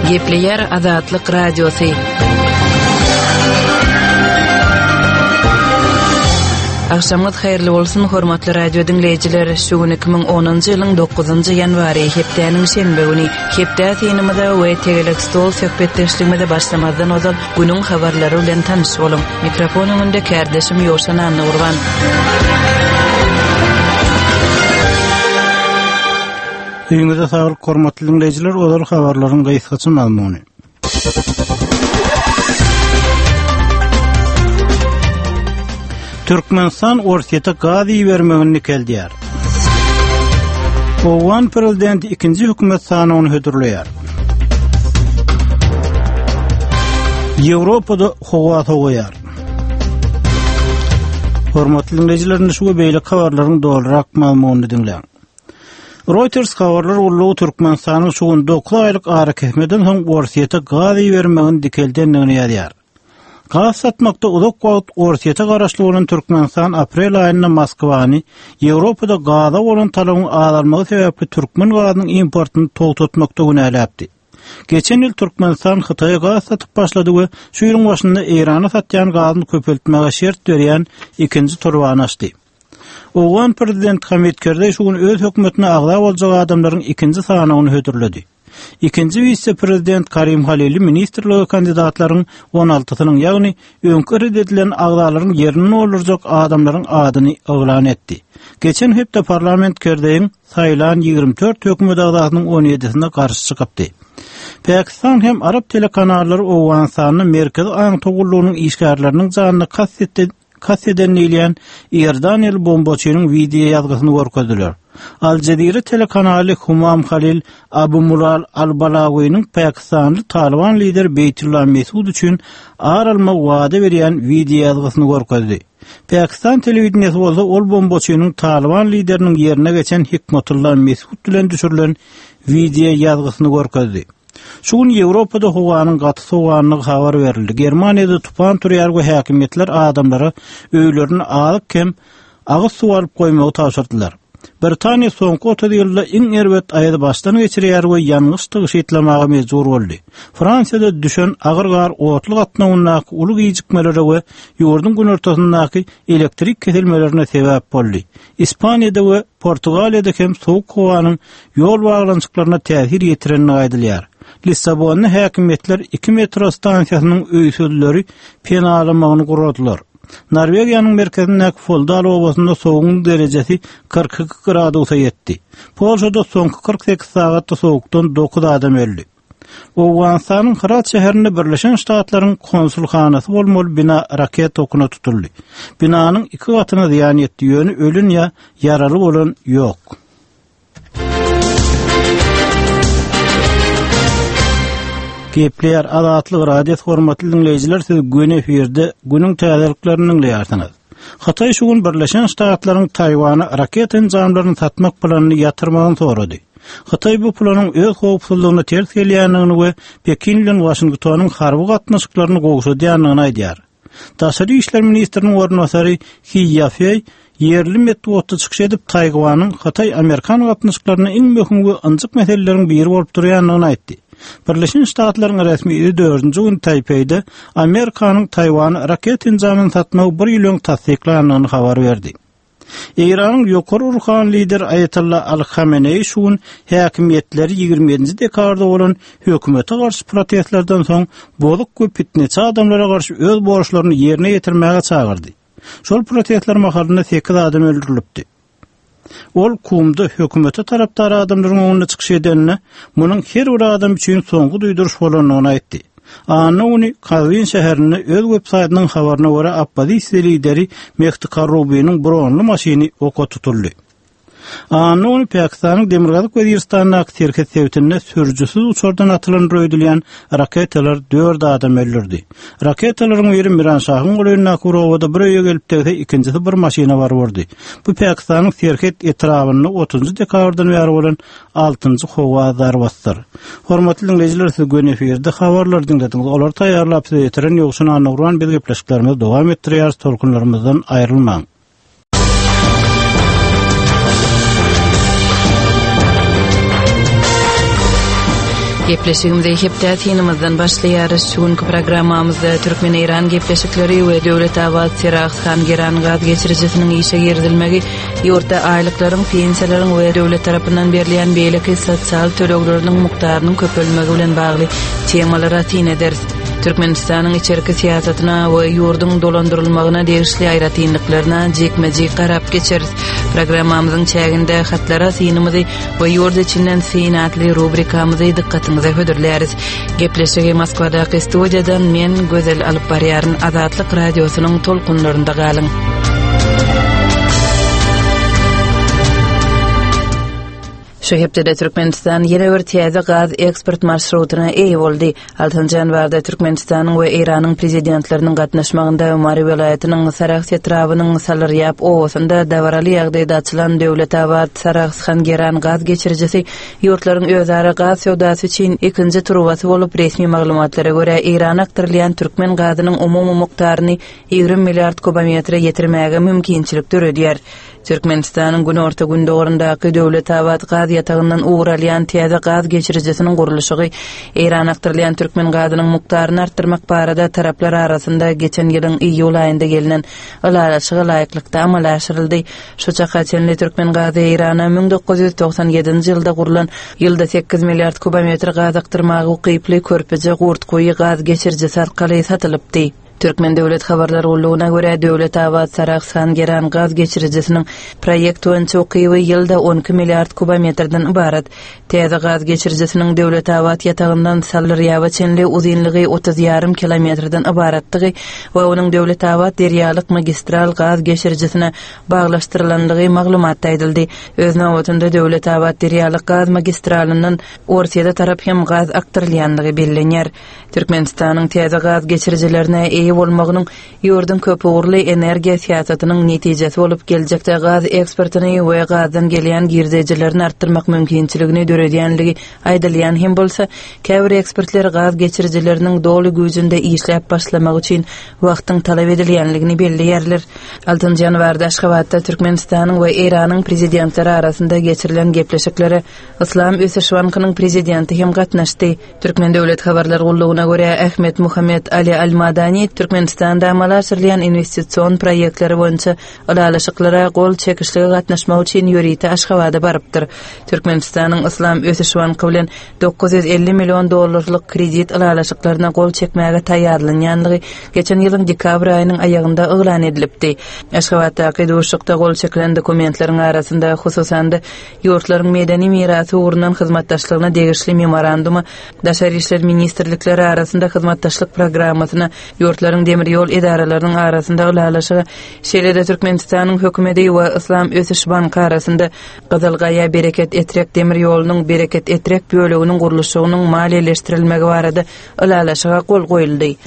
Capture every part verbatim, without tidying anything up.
Gepleyer Azatlyk Radiosu. Akşamyz hayrly bolsun hormatly radio dinleyijiler. Şugun iki ming onunjy ýylyň dokuzunjy ýanwary hepdäniň şenbe güni hepdä tenimizde we tegelik stol söhbetleşiginde başlamazdan ozal günüň habarlary bilen tanyş bolun. Mikrofonumda kardeşim Ýoşan Nurwan. Ýyňyza saglyk hormatly dinleyijiler, olar habarlaryň gaýsgaça mazmuny. Türkmenistan ortaya gaz bermegini keldiyar. Owan prezidenti ikinci hökümet sanawyny hödürleýär. Ýewropada howa soğuyar. Hormatly dinleyijiler, şu beýle habarlaryň dolrak mazmunyny dinleýän. Reuters habarlar ulluğu Türkmenistan'ın şugun dokuz aylık ara kesmeden soň ortaya gaz bermegini dikeldenligini ýadyar. Gaz satmakda uzak wagt ortaya garaşly bolan Türkmenistan aprel aýynda Moskwany Ýewropada gaza bolan talabyny azalmagy sebäpli türkmen gazynyň importyny toltatmakda günäläpdi. Geçen ýyl Türkmenistan Hytaýa gaz satyp başlady we şu ýylyň başynda Irana satýan gazyny köpeltmäge şert berýän ikinji turwany açdy. Owan prezident Hamid Karzai şugun öz hökümetine agza boljak adamlaryň ikinji sanawyny hödürledi. İkinci vice-prezident Karim Halili ministerligi kandidatlaryň on altysynyň, ýagny öňkü edilen agzalaryň yerini olurjak adamlaryň adyny oglan etdi. Geçen hepde parlament Karzaiň saýlan ýygrimi dört hökümet agzasynyň on ýedisine garşy çykypdy. Pakistan hem Arap telekanallary Owan sanyny merkezi aň togullugynyň işgärleriniň janyny kastetdi. Kaseden eýleýän Erdanyl bombaçynyň video ýazgysyny görkezdiler. Al Jazeera telekanaly Humam Khalil Abu Mulal Al-Balawi'nin Pakistanly Taliban lider Beytullah Mesud üçin aralma wada berýän video ýazgysyny görkezdi. Pakistan telewizionyny bolsa ol bombaçynyň Taliban lideriniň ýerine geçen Hikmatullah Mesud bilen düşürilen video ýazgysyny görkezdi. Şugun Ýewropada howanyň gaty sowanyny habar berildi. Germaniýada tupan türýär we häkimetler adamlara öýlerini alyp kem agyz suw alyp goýmagy tapşyrdylar. Britaniýa soňky otuz ýylda iň erbet aýdy başdan geçirýär we ýangyşlyk şeýtlemagy mejbur boldy. Fransiýada düşen agyr gar otly gatnawynyň uly gijikmeleri we ýurdun gün ortasyndaky elektrik kesilmelerine sebäp boldy. Ispaniýada we Portugaliýada hem sowuk howanyň ýol baglançyklaryna täsir ýetirenini aýdylýar. Lissabonny häkimetler iki metro stansiýasynyň öýsüzleri penalamagyny guradylar. Norwegiýanyň merkezindäki Folldal obasynda soğugyň derejesi kırk iki gradusa ýetdi. Polşada soňky kırk sekiz sagatda sowukdan dokuz adam öldi. Owganstanyň Herat şäherinde Birleşen Ştatlaryň konsulxanasy bolmaly bina raket okuna tutuldy. Binanyň iki gatyna ziýan ýetdi, ýöne ölün ýa ýaraly bolan ýok. Gepleyer Azatlyk Radio hormatly dinleyijiler, siz gün efirde günüň täzeliklerini dinleýärsiňiz. Hytaý şugun Birleşen Ştatlaryň Taýwany raket enjamlaryny satmak planyny ýatyrmagyny sorady. Hytaý bu planyň öz howpsuzlygyny ters gelýändigini we Pekin bilen Washingtonyň harby gatnaşyklaryny gowşadýanyny aýdýar. Taşary işler ministriniň ornwasary He Yafey yerli metodda çykyş edip Taýwanyň Hytaý Amerikan gatnaşyklaryny iň möhüm we anjyk meseleleriň biri bolup durýanyny aýtdy. Birleşen Ştatlaryň resmi dördünji gün Taipei'de Amerikanyň Taýwany raket enjamyny satmagy bir ýyl tasdiklanyny habar berdi. Iranyň ýokary ruhan lider Ayatollah Al-Khamenei şuň häkimetleri ýygrimi ýedinji dekabrda bolan hökümete garşy protestlerden soň bolyk we fitneçi adamlara garşy öz borçlaryny ýerine ýetirmäge çagyrdy. Şol protestler mahalynda sekiz adam öldürilipdi. Ol kumda hökümete tarapdary adamlaryň oňuna çykyş edenine munyň her bir adam üçin soňky duýduruş bolanyny aýtdy. Ana ony Kazvin şäherine öz websaýtynyň habaryna görä Abbasi lideri Mehdi Karoubi'niň bronly maşyny oka tutuldy. Ana ony Pakistanyň Demirgazyk Weziristanyň terket sebäpine sürjüsiz uçurdan atylan röýdülýän raketalar dört adam öldürdi. Raketalaryň biri Miran Şahyň goýunyna kurowada bir öýe gelip tegse, ikincisi bir maşyna bar boldy. Bu Pakistanyň terket etrawyny otuzunji dekabrdan beri bolan altynjy howa zarbatydyr. Hormatly dinleyijiler, siz gün efirde habarlar dinlediňiz. Olar taýýarlap size ýetiren Ýoşan Nurwan biz gepleşiklerimizi dowam etdirýär, tolkunlarymyzdan aýrylmaň. Gepleşigimizde hepde tinimizden başlayarız. Şugünkü programmamızda Türkmen-İran gepleşikleri ve Döwlet Awaz Seragxan Geran gaz geçiricisinin işe girdilmegi, ýurtda aýlyklaryň, pensiýalaryň we döwlet tarapyndan berilen beýleki sosial tölegleriniň mukdarynyň köpelmegi bilen bagly temalara tin ederiz. Türkmenistanyň içerki siýasatyna we ýurdun dolandyrylmagyna degişli aýratynlyklaryna jekmejek garap geçeriz. Programmamyzyň çäginde hatlara synymyzy we ýurda içinden synatly rubrikamyzy dikkatiňize hödürläris. Gepleşigi Moskwadaky studiýadan men Gözel alyp barýaryn Azatlyk radiosynyň tolkunlarynda galyň. Şu hepde Türkmenistan ýene bir täze gaz eksport marşrutyna eýe boldy. altynjy ýanwarda Türkmenistanyň we Iranyň prezidentleriniň gatnaşmagynda Umary welaýatynyň Saragx etrawynyň Salaryap owasynda dawraly ýagdaýda açylan Döwlet Awaz Saragxan Geran gaz geçirjisi ýurtlaryň özara gaz sowdasy üçin ikinji turwasy bolup resmi maglumatlara görä Iran aktarylýan türkmen gazynyň umumy mukdaryny ýigri milliard kubometre ýetirmäge mümkinçilik görýär. Türkmenistanyň günorta gündogorundaky Döwlet Awaz gaz ýatagyndan uğralýan täze gaz geçirjisiniň gurulşy Iran aktarylýan türkmen gazynyň mukdaryny artdyrmak barada taraplar arasynda geçen ýylyň iýul aýynda gelinen ulalaşyga laýyklykda amal aşyryldy. Şu çaka çenli türkmen gazy Irana ming dokuz ýüz toksan ýedinji ýylda gurulan ýylda sekiz milliard kubometr gaz aktarmagy ukyply körpüje gurtgoýy gaz geçirjisi arkaly satylypdy. Türkmen Döwlet Habarlar Gullugyna görä Döwlet Awaz Saragxan Geran gaz geçirjisiniň proýekt boýunça ukyby ýylda on iki milliard kubometrden ibarat. Täze gaz geçirjisiniň Döwlet Awaz ýatagyndan Salaryaba çenli uzunlygy otuz ýarım kilometrden ibaratlygy we onuň Döwlet Awaz derýalyk magistral gaz geçirjisine baglaşdyrylandygy maglumat aýdyldy. Öz nowatynda Döwlet Awaz derýalyk gaz magistralyndan Orsiýada tarap hem gaz aktarylýandygy bellenýär. Türkmenistanyň täze gaz geçirjilerine eýe bolmagynyň ýurdun köp uğurly energiýa siýasatynyň netijesi bolup geljekde gaz eksportyny we gazdan gelýän girdejilerini artdyrmak mümkinçiligini döredýänligi aýdylýan hem bolsa, käbir ekspertler gaz geçirjileriniň doly güýjünde işläp başlamak üçin wagtyň talap edilýänligini belliýärler. altynjy ýanwarda Aşgabatda Türkmenistanyň we Iranyň prezidentleri arasynda geçirilen gepleşiklere Islam Ösüşwankynyň prezidenti hem gatnaşdy. Türkmen Döwlet Habarlar Gullugyna görä Ahmet Muhammed Ali Al-Madani Türkmenistanda amal aşyrylýan investisiýon proýektleri boýunça ulalaşyklara gol çekişlige gatnaşmak üçin ýörite Aşgabatda barypdyr. Türkmenistanyň Islam Ösüşwanky bilen dokuz ýüz elli million dollarlyk kredit ulalaşyklaryna gol çekmäge taýýarlanýanlygy geçen ýylyň dekabr aýynyň aýagynda eglan edilipdi. Aşgabatdaky duşukda gol çekilen dokumentleriň arasynda hususan ýurtlaryň medeni mirasy ugrundan hyzmatdaşlygyna degişli memorandumy, Daşary işler ministrlikleri arasynda hyzmatdaşlyk programasyna ýurtlaryň demir ýol edaralarynyň arasynda ulalaşygy, şeýle-de Türkmenistanyň hökümeti we Islam Ösüş Banky arasynda Gazalgaýa Bereket Etrek demir ýolunyň Bereket Etrek böleginiň gurulşygynyň maliýeleşdirilmegi barada ulalaşyga gol goýuldy.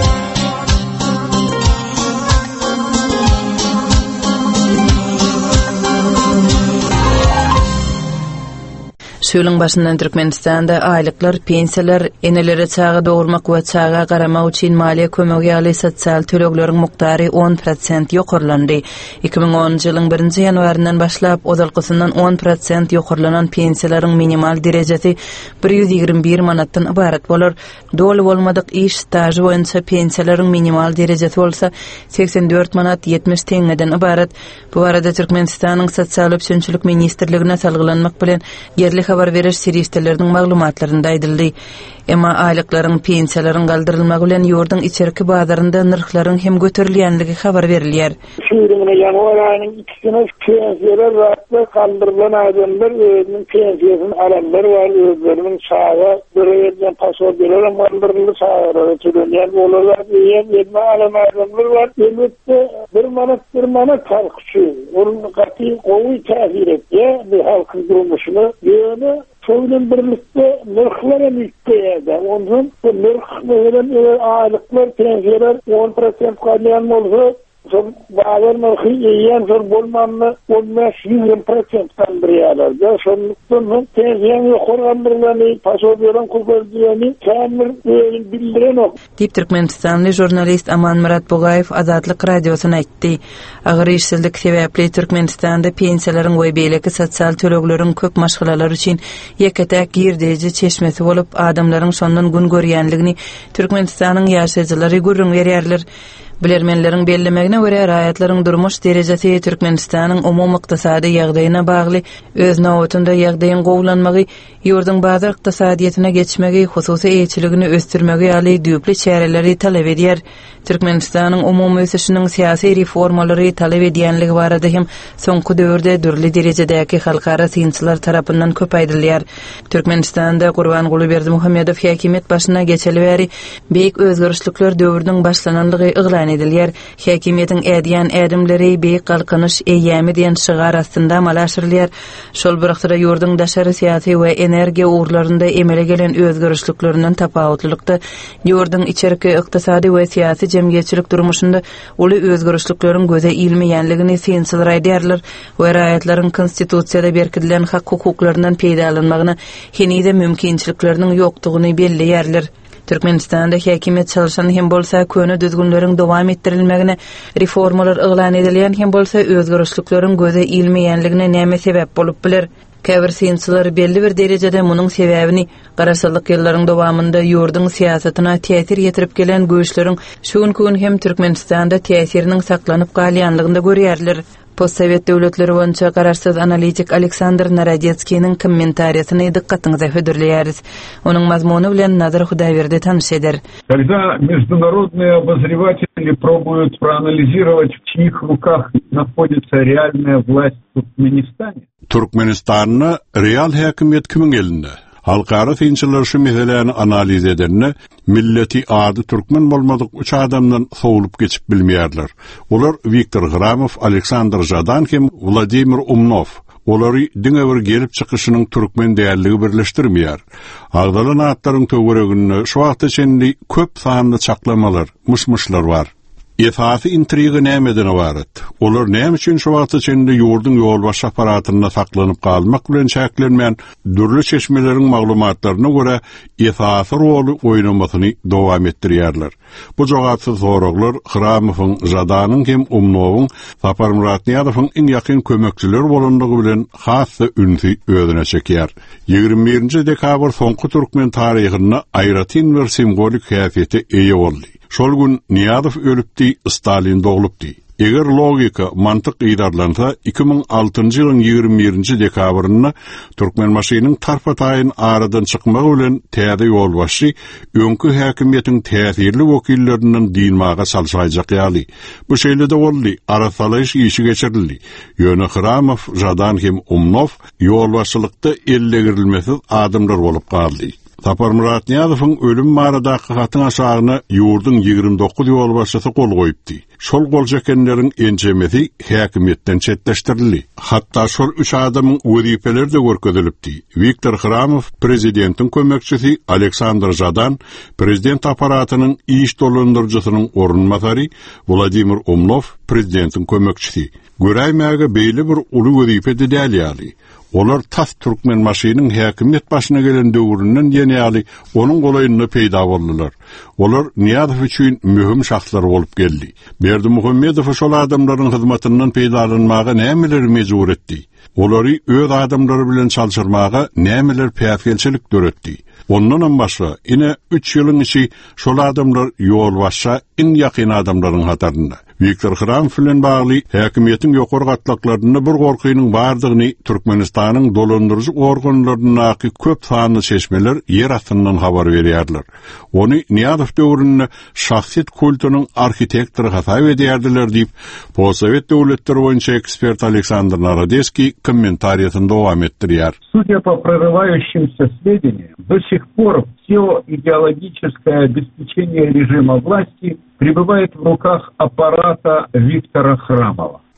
Şöýleň başyndan Türkmenistanda aýlyklar, pensiýalar, enelere çağa dogurmak we çağa garamak üçin maliýe kömegi ýaly sosial tölekleriň muktary on prosent ýokarlandy. iki ming onunjy ýylyň birinji ýanwaryndan başlap ozalkysyndan on prosent ýokarlanan pensiýalaryň minimal derejesi bir ýüz ýigirme bir manatdan ibarat bolar. Doly bolmadyk iş stajy boýunça pensiýalaryň minimal derejesi bolsa seksen dört manat ýetmiş teňeden ibarat. Bu arada Türkmenistanyň sosial öpsünçilik ministrligine salgylanmak bilen yerli habar beriş serişdeleriniň maglumatlarynda aýdyldy. Emma aýlyklaryň, pensiýalaryň galdyrylmagy bilen ýurdun içerki bazarynda nyrklaryň hem göterilýänligi habar berilýär. Şuýryny ýanwar aýynyň ikisine pensiýalar wagtda galdyrylan adamlar özüniň pensiýasyny alanlar we özleriniň çağa bir ýerden paşa beren galdyrylýan çağa türenýär bolarlar diýen ýetme alan adamlar bar. Elbetde bir manat bir manat halkçy, onuň gaty gowy täsir etdi bu halkyň durmuşyna. Ýöne Soýlan birlikde nırklara mükteýärdi. Ondan bu nırk bilen aýlyklar, pensiýalar on prosent galýan bolsa, son bağırma hıyyen son bolmanlı olmaz yüz prosent kandırıyorlar. Ya sonluktan tezyen yukarılandırılanı, pasobyonun kukurduğunu tamir bildiren o. Deyip Türkmenistanlı jurnalist Aman Murat Bogayev Azatlık Radyosu'na aytdy. Agyr işsizlik sebäpli Türkmenistanda pensiýalaryň we beýleki sosial töleglerin köp maşgalalar üçin ýeketäk girdeji çeşmesi bolup adamlaryň şondan gün görýänligini Türkmenistanyň ýaşaýjylary görüň berýärler. Bilermenleriň bellemegine görä raýatlaryň durmuş derejesi Türkmenistanyň umum ykdysady ýagdaýyna bagly öz nowatynda ýagdaýyň gowlanmagy, ýurdun bazar ykdysadyýetyne geçmegi, hususy eýçiligini östürmegi ýaly düýpli çäreleri talap edýär. Türkmenistanyň umum ösüşiniň syýasy reformalary talap edýänligi barada hem soňky döwürde dürli derejedäki halkara synçylar tarapyndan köp aýdylýar. Türkmenistanda Gurbanguly Berdimuhammedow häkimet başyna geçeli bäri beýik özgörüşlikler döwüriniň başlananlygy yglan edilýär. Häkimetiň edýän ädimleri beýik galkanyş eýämi diýen şygar astynda malaşyrylýar. Şol bir wagtda ýurdun daşary syýasy we energiýa ugrlarynda emele gelen özgörüşliklerinden tapawutlykda ýurdun içerki ykdysady we syýasy jemgyýetçilik durmuşynda uly özgörüşlikleriň göze ilmeýänligini synçylar aýdýarlar we raýatlaryň konstitusiýada berkidilen hak hukuklarinden peýdalanmagyna henide mümkinçilikleriniň ýokdugyny belleýärler. Türkmenistanda häkimet çalışan hem bolsa köne düzgünleriň dowam etdirilmegine, reformalar yglan edilýän hem bolsa özgörüşlikleriň göze ilmeýänligine näme sebäp bolup biler? Käbir synçylar belli bir derejede munyň sebäbini garaşsyzlyk ýyllaryň dowamynda ýurdun syýasatyna täsir ýetirip gelen göýüşleriň şu gün hem Türkmenistanda täsiriniň saklanyp galýanlygynda görýärler. Postsovet döwletleri boýunça garaşsyz analitik Aleksandr Narodetskiň kommentariýasyny dikkatyňize hödürleýäris. Onuň mazmuny bilen Nazar Hudaýberdi tanış eder. Когда международные обозреватели пробуют проанализировать, в чьих руках находится реальная власть в Туркменистане. Turkmenistan'na real häkimiýet kimin elinde? Halkara synçylar şu meseleni analiz edenne milleti ady türkmen bolmadyk üç adamdan sowulup geçip bilmeýärler. Olar Viktor Hramov, Aleksandr Jadan hem Vladimir Umnov. Olary diňe bir gelip çykyşynyň türkmen däýerligi birleşdirmeýär. Agdalan atlaryň töwereginde şu wagt içinde köp sanly çaklamalar, mışmışlar bar. Esasy intriga nämeden ibaret? Olar näme üçin şu wagt içinde ýurdun ýolbaş aparatyna saklanyp galmak bilen çäklenmän dürli çeşmeleriň maglumatlaryna görä esasy roly oýnamasyny dowam etdirýärler. Bu jogapsyz soraglar Hramowyň, Jadanyň hem Umnowyň, Sapar Muratniýadowyň iň ýakyn kömekçileri bolandygy bilen hasy ünsy özüne çekýär. ýygrimi birinji dekabr soňky türkmen taryhyna aýratyn bir simbolik häsiýete eýe boldy. Şol gün Niýazow ölüpdi, Stalin dogulupdy. Eger logika, mantyk ýydarlansa, iki ming altynjy ýylyň ýygrimi birinji dekabryna Türkmenmaşynyň tarpataýyn aradan çykmagy bilen täze ýolbaşy öňkü häkimiýetiň täsirli wekillerinden diýilmäge salşaýjak ýaly. Bu şeýle de boldy, arasalaýyş işi geçirildi. Ýöne Hramow, Jadan hem Umnov ýolbaşçylykda elle girilmesiz adamlar bolup galdy. Sapar Muratniýadowyň ölüm maradaky hatyň aşagyna ýurdun ýygrimi dokuz ýolbaşçysy kol goýupdy. Şol gol çekenleriň enjemesi häkimetden çetleşdirildi. Hatda şol üç adamyň wezipeleri de görkezilipdi. Viktor Hramov, prezidentiň kömekçisi, Aleksandr Jadan, prezident aparatynyň iş dolandyrjysynyň orunmasary, Vladimir Umnov, prezidentiň kömekçisi. Göräýmäge beýle bir uly wezipe dälýärdi. Olar tas Türkmenmaşynyň häkimet başyna gelen döwründen ýene onuň golaýyny peýda boldylar. Olar Niýazow üçin mühim şahslar bolup geldi. Berdimuhammedow şol adamlaryň hyzmatyndan peýdalanmaga nämeler mejbur etdi? Olary öz adamlary bilen çalşyrmaga nämeler päýelçilik döretdi? Ondan başga ine üç ýylyň içi şol adamlar ýolbaşça iň ýakyn adamlaryň hatarynda. Viktor Hramov bilen bagly häkimiýetiň ýokary gatlaklaryna bir gorkynyň bardygyny Türkmenistanyň dolandyrjy organlarynyňky köp sanly çeşmeler ýer astyndan habar berýärler. Ony Niýazow döwründe şahsiýet kultunyň arxitektory hasap edýärdiler diýip Postsovet döwletleri boýunça ekspert Aleksandr Narodetski kommentariýasyny dowam etdirýär. Судя по прорывающимся сведениям, до сих пор все идеологическое обеспечение режима власти пребывает в руках аппарата Виктора Храмова.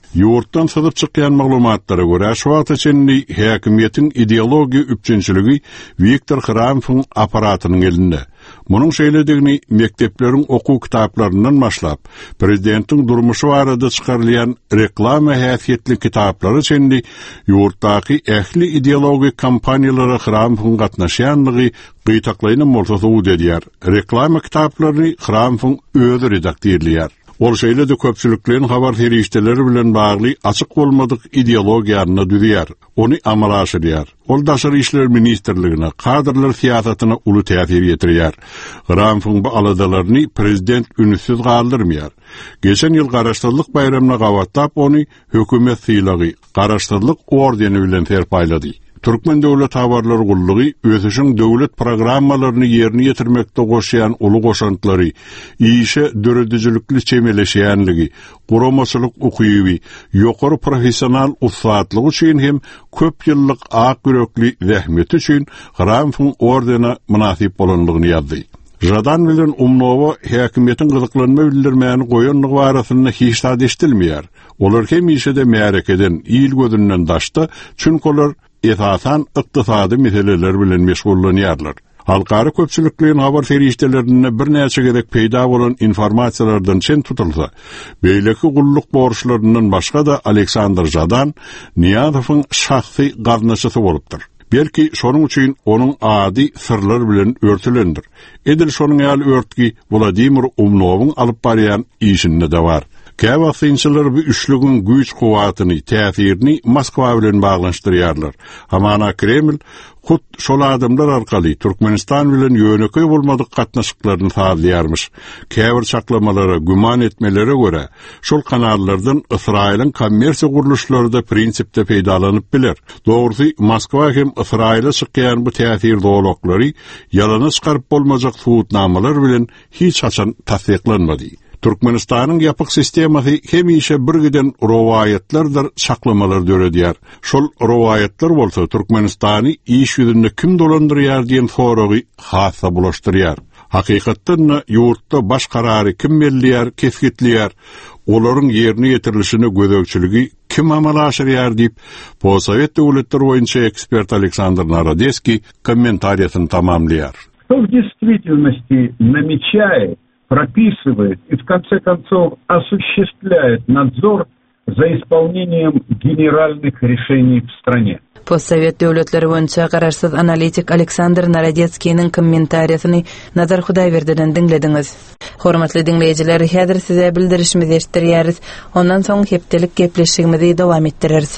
Ýurtdan syzyp çykýan maglumatlara görä, şu wagt içinde häkimiýetiň ideologiýa üçinçiligi Viktor Khramowyň aparatynyň elinde. Munyň şeýledigini mektepleriň okuw kitaplaryndan başlap, prezidentiň durmuşy barada çykarylýan reklama häsiýetli kitaplary içinde ýurtdaky ähli ideologik kampaniýalara Khramowyň gatnaşýanlygy gytaklaýan bolsa edýär. Reklama kitaplaryny Khramowyň özü redaktorlýar. Ol şeýle de köpçüliklerin habar terişdeleri bilen bagly açyk bolmadyk ideologiýaryny düzýär, ony amala aşyrýar. Ol daşary işler ministrligine, kadrlar siýasatyna uly täsir ýetirýär. Khramowyň bu aladalaryny prezident ünsiz galdyrmýar. Geçen ýyl Garaşdyrlyk bayramyna gawatlap ony hökümet sylagy, Garaşdyrlyk ordeni bilen terpaýlady. Türkmen Döwlet Habarlar Gullugy özüň döwlet programmalaryny ýerine ýetirmekde goşýan uly goşantlary, işe döredijilikli çemeleşýänligi, guramaçylyk ukyby, ýokary professional usatlygy üçin hem köp ýyllyk ak yürekli zähmeti üçin Khramowyň ordena münasip bolanlygyny ýazdy. Jadan bilen umnowa häkimiýetiň gyzyklanma bildirmäni goýanlygy barasynda hiç tad eşdilmeýär. Olar hem işede märekeden, ýyl gözünden daşdy, çünki olar esasan ykdysady meseleler bilen meşgullanýarlar. Halkara köpçüliklerin habar terişdelerine bir näçe gerek peýda bolan informasiýalardan çen tutulsa, beýleki gulluk borçlarından başga da Aleksandr Jadan Niýazowyň şahsy garnaşysy bolupdyr. Belki şonuň üçin onuň ady sırlar bilen örtülendir. Edil şonuň ýaly örtgi Vladimir Umnowyň alyp barýan işinde de bar. Käwagtynçylar bu üçlügiň güýç kuwatyny, täsirini Moskwa bilen baglanşdyrýarlar. Hamana Kreml hut şol adamlar arkaly Türkmenistan bilen ýöneköý bolmadyk gatnaşyklaryny sağlaýarmyş. Käbir çaklamalara, güman etmelere görä, şol kanallardan Israýlyň kommersiýa guruluşlary da prinsipde peýdalanyp biler. Dogrusy Moskwa hem Israýla çykýan bu täsir dowlatlary ýalana çykaryp bolmajak suwutnamalar bilen hiç haçan tasdiklanmady. Türkmenistanyň ýapyk sistemasy hemişe birgiden rowaýatlardyr, çaklamalar döredýär. Şol rowaýatlar bolsa Türkmenistany iş ýüzünde kim dolandyrýar diýen soragy hassa bulaşdyrýar. Hakykatdan ýurtda baş karary kim belliýär, kesgitlýär, olaryň ýerine ýetirilişine gözegçiligi kim amala aşyrýar diýip, Possovet döwletleri boýunça ekspert Aleksandr Narodeski kommentariýasyny tamamlaýar. Кто в действительности намечает, прописывает и в конце концов осуществляет надзор за исполнением генеральных решений в стране. Possovet döwletleri boýunça garaşsyz analitik Aleksandr Narodetskiň kommentariýasyny Nazar Hudaýberdiňden dinlediňiz. Hormatly dinleýijiler, häzir size bildirişimizi eşitdirýäris. Ondan soň hepdelik gepleşigimizi dowam etdireriz.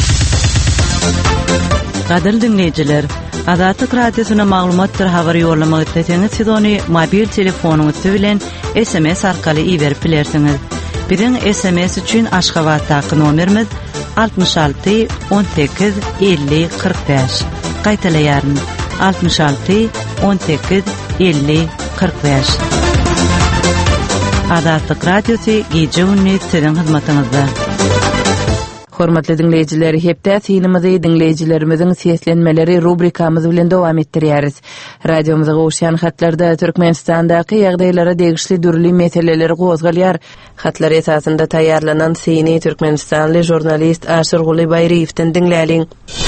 Gadyr dinleýijiler, Azatlyk radiosyna maglumatlar habar ýollamak etseňiz, siz ony mobil telefonuňyz bilen S M S arkaly iýerip bilersiňiz. Biziň S M S üçin Aşgabatdaky nomerimiz altmış altı on sekiz elli kırk beş. Gaýtalaýaryn altmış altı on sekiz elli kırk beş. Azatlyk radiosy gije gündüz siziň hyzmatyňyzda. Hormatly dinleýijiler, hepde sinimizi dinleýijilerimiziň seslenmeleri rubrikamyz bilen dowam etdirýäris. Radiomuza goşýan hatlarda Türkmenistandaky ýagdaýlara degişli dürli meseleleri gozgalýar. Hatlar esasında taýýarlanan seni Türkmenistanly jurnalist Aşyr Guly Baýryewden dinläliň.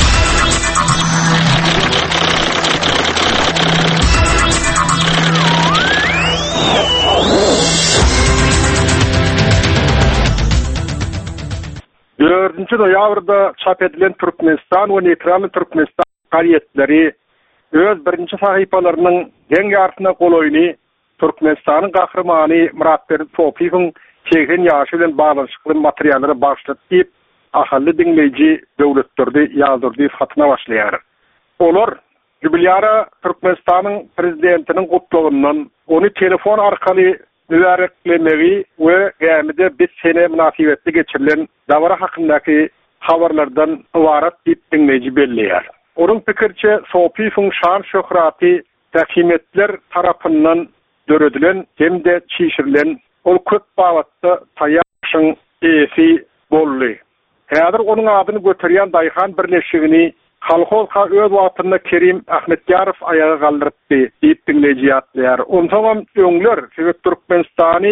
dördünçi noýabrda çap edilen Türkmenistan we Neytral Türkmenistan gaýetleri öz birinci sahypalarynyň geň ýartyna goloýny Türkmenistanyň gahrymany Muratber Sopiýewiň seksen ýaşy bilen baglanşykly materiallary başlatyp ahally dinleýiji döwletleri ýazdyrdy hatyna başlaýar. Olar jubilyara Türkmenistanyň prezidentiniň gutlugynyň ony telefon arkaly mübareklemegi we gämide bir sene münasibetli geçirilen davara hakyndaky habarlardan ibarat diýip dinleýiji belliýär. Onuň pikirçe Sopiýewiň şan şöhraty täkimetler tarapyndan döredilen hemde çişirilen ol köp bagatda taýýaşyň esi boldy. Häzir onuň adyny göterýän Daýhan birleşigini Halkowka öz wagtynda Kerim Ahmetýarow ayaga galdyrypdy diýip dinleýiji ýatlaýar. Ondan öňler Türkmenistany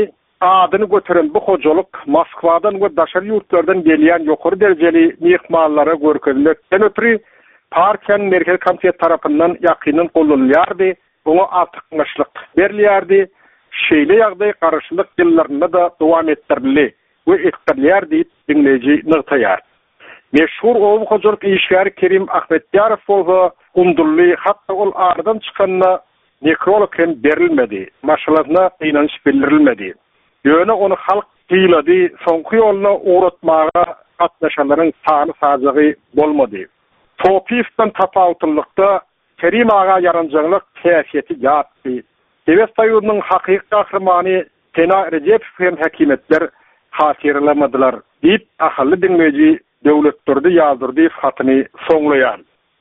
adını götüren bu hocalyk Moskvadan we daşary ýurtlardan gelýän ýokary derejeli mehmanlara görkezilmekden ötürü partiýanyň merkezi komitet tarapyndan ýakynyn gollanýardy, oňa artyklyşlyk berilýärdi. Şeýle ýagdaý garaşlyk ýyllarynda da dowam etdirildi we etdirilýär diýip dinleýiji nyktaýar. Meşhur oğul hocalyk işgäri Kerim Ahmetdiýarow bolsa undurly, hatda ol aradan çykanyna nekrolog hem berilmedi. Maşalaryna inanç bildirilmedi. Ýöne onu halk diýildi, soňky ýoluna uğratmaga gatnaşanlaryň sany sajagy bolmady. Topifdan tapawutlykda Kerim aga yaranjaglyk täsiri ýatdy. Devestaýynyň hakyky gahrymany Tena Rejepow hem häkimetler hasyrlamadylar diýip ahly dinleýiji döwletleri ýazdyrdy hatyny soňlaýan.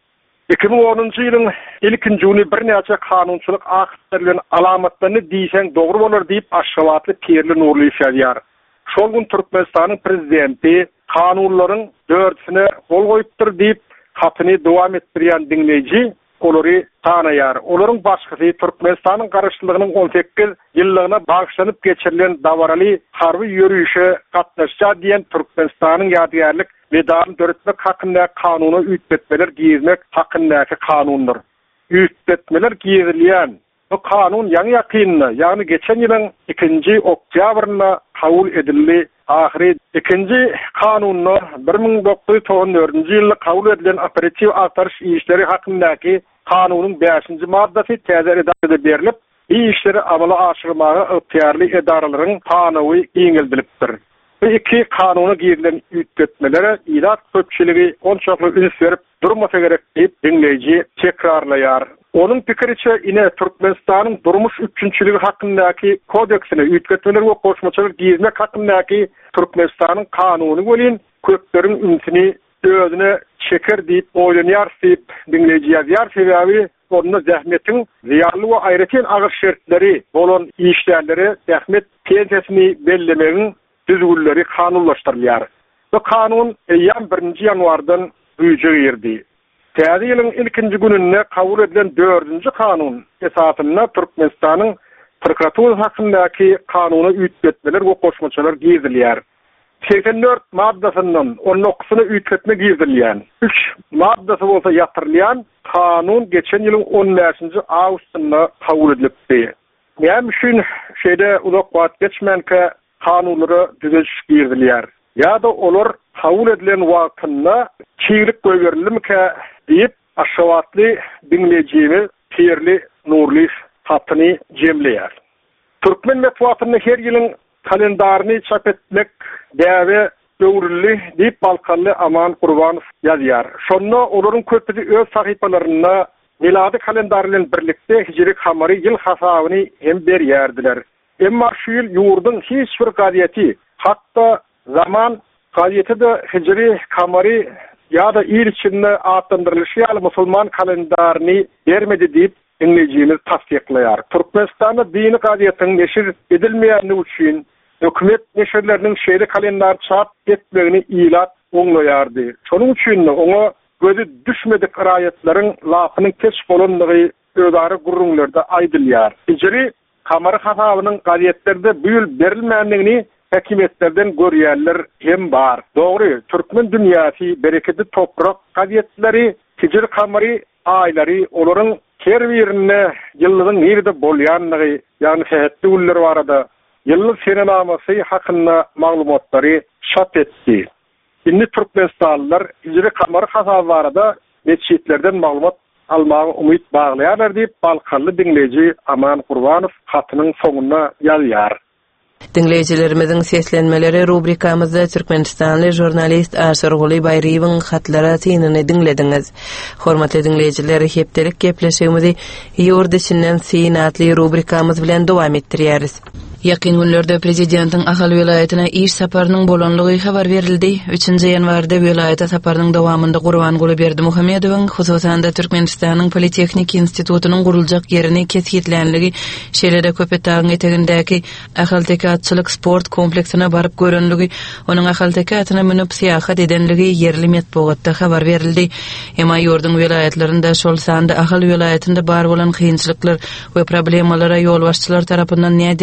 iki bin onuncu ýylyň ilkinji ýuny bir näçe kanunçylyk akatlarynyň alamatlaryny diýsen dogry bolar diýip Aşgabatly Pirli Nurly ýaýar. Şol gün Türkmenistanyň prezidenti kanunlaryň dördüsine gol goýupdyr diýip hatyny dowam etdirýän dinleýiji olary tanaýar. Olaryň başgasy Türkmenistanyň garaşlygynyň on sekiz ýyllygyna bagşlanyp geçirilen dawaraly harby ýörüşe gatnaşja diýen Türkmenistanyň ýadygärlik medalyny döretmek hakynda kanuny üýtmetmeler giyizmek hakyndaky kanundyr. Üýtmetmeler giyizilýän bu kanun ýa-ni ýakynly, ýagny geçen ýylyň ikinji oktýabryna kabul edildi. Ahiri ikinji kanuny bir ming dokuz yüz on dördünji ýylda kabul edilen operativ agtarış işleri hakyndaky kanunyň beşinji maddasy täze redaksiýada berilip, işleri amala aşyrmaga ygtyarly edaralaryň tanawy iňildilipdir. Bu iki kanuny girilen üýtmetmelere ilat köpçüligi onçakly üns berip durmasa gerek diýip dinleýiji tekrarlaýar. Onun pikiriçe ine Türkmenistanyň durmuş üçünçüligi hakyndaky kodeksine üýtmetmeler we goşmaçylyk giyizmek hakyndaky Türkmenistanyň kanuny bolan köplerin ünsini özüne çeker diýip oýlanýar diýip dinleýiji ýazýar. Sebäbi onda zähmetiň ziýanly we aýratyn agyr şertleri bolan işlerleri zähmet pensiyasini bellemegiň düzgünleri kanunlaşdyrylýar. Bu kanun eýýän birinji ýanwardan güýje girdi. Täze ýylyň ilkinji gününde kabul edilen dördünji kanun esasyna Türkmenistanyň prokuratura hakyndaky kanuny üýtmetmeler we goşmaçylar gizilýär. seksen dört maddasynyň on dokuzyny üýtmetme gizilýän. üç maddasy bolsa ýatyrylýan kanun geçen ýylyň on beşinji awgustynda kabul edilipdi. Ýa-ni şuň şeýde uzak wagt geçmänke kanunları düzeliş gizilýär. Ya da olar kabul edilen wagtynda çiğlik göýberilmeke diýip Aşgabatly dinleýijimiz Pirli Nurly hatyny jemleýär. Türkmen metbuatyny her ýylyň kalendaryny çap etmek däwe döwürli diýip Balkanly Aman Gurbanow ýazýar. Şonda olaryň köpüsi öz sahypalaryna milady kalendary bilen birlikde hijri kamary ýyl hasabyny hem berýärdiler. Emma şu ýyl ýurdun hiç bir gaziýeti, hatda zaman gaziýeti de hijri kamary ya da il içinde atlandırılışı ýaly musulman kalendaryny bermedi diýip dinleýijimiz tasdiklaýar. Türkmenistanda dini gaziýetin neşir edilmeýäni üçin hökümet neşirleriniň şeýle kalendar çap etmegini ilat oňlaýardy. Şonuň üçin oňa gözü düşmedik raýatlaryň lafynyň keç bolandygy ödary gurrunlarda aýdylýar. Hijri kamary hasabynyň gaziýetlerde bu ýyl berilmänligini häkimetlerden görýärler hem bar. Dogry, Türkmen dünýäsi bereketli toprak gaziýetleri, hijri kamary aýlary olaryň her birine ýyllygyň nerede bolýanlygy, ýagny sehetli günler barada ýyllyk senenamasy hakynda maglumatlary çap etdi. Indi Türkmenistanlylar hijri kamary hasaby barada netçitlerden maglumat almagy umyt baglaýarlar diýip Balkanly dinleýiji Aman Gurbanow hatynyň soňuna ýazýar. Dinleyijilerimizin seslenmeleri rubrikamızda Türkmenistanly jurnalist Aşyrguly Baýryýewiň hatlara synsyny dinlediňiz. Hormatly dinleyijiler, hepdelik gepleşigimizi ýurt içinden syn atly rubrikamyz bilen dowam etdirýäris. Ýakyn günlerde prezidentiň Ahal welaýatyna iş saparynyň bolanlygy habar berildi. üçünji ýanwarda welaýata saparynyň dowamynda Gurbanguli Berdimuhammedowyň hususan da Türkmenistanyň Politehnik institutynyň guruljak ýerini kesgitlenligi şeýlede Köpetagyň etegindäki Ahal tekatçylyk sport kompleksine baryp görenligi, onuň Ahal tekatyna menip syýahat edenligi ýerli metbuatda habar berildi. Emma ýurdun welaýatlarynda şol sanda Ahal welaýatynda bar bolan kynçylyklar we problemalara ýol başçylar tarapyndan näme derejede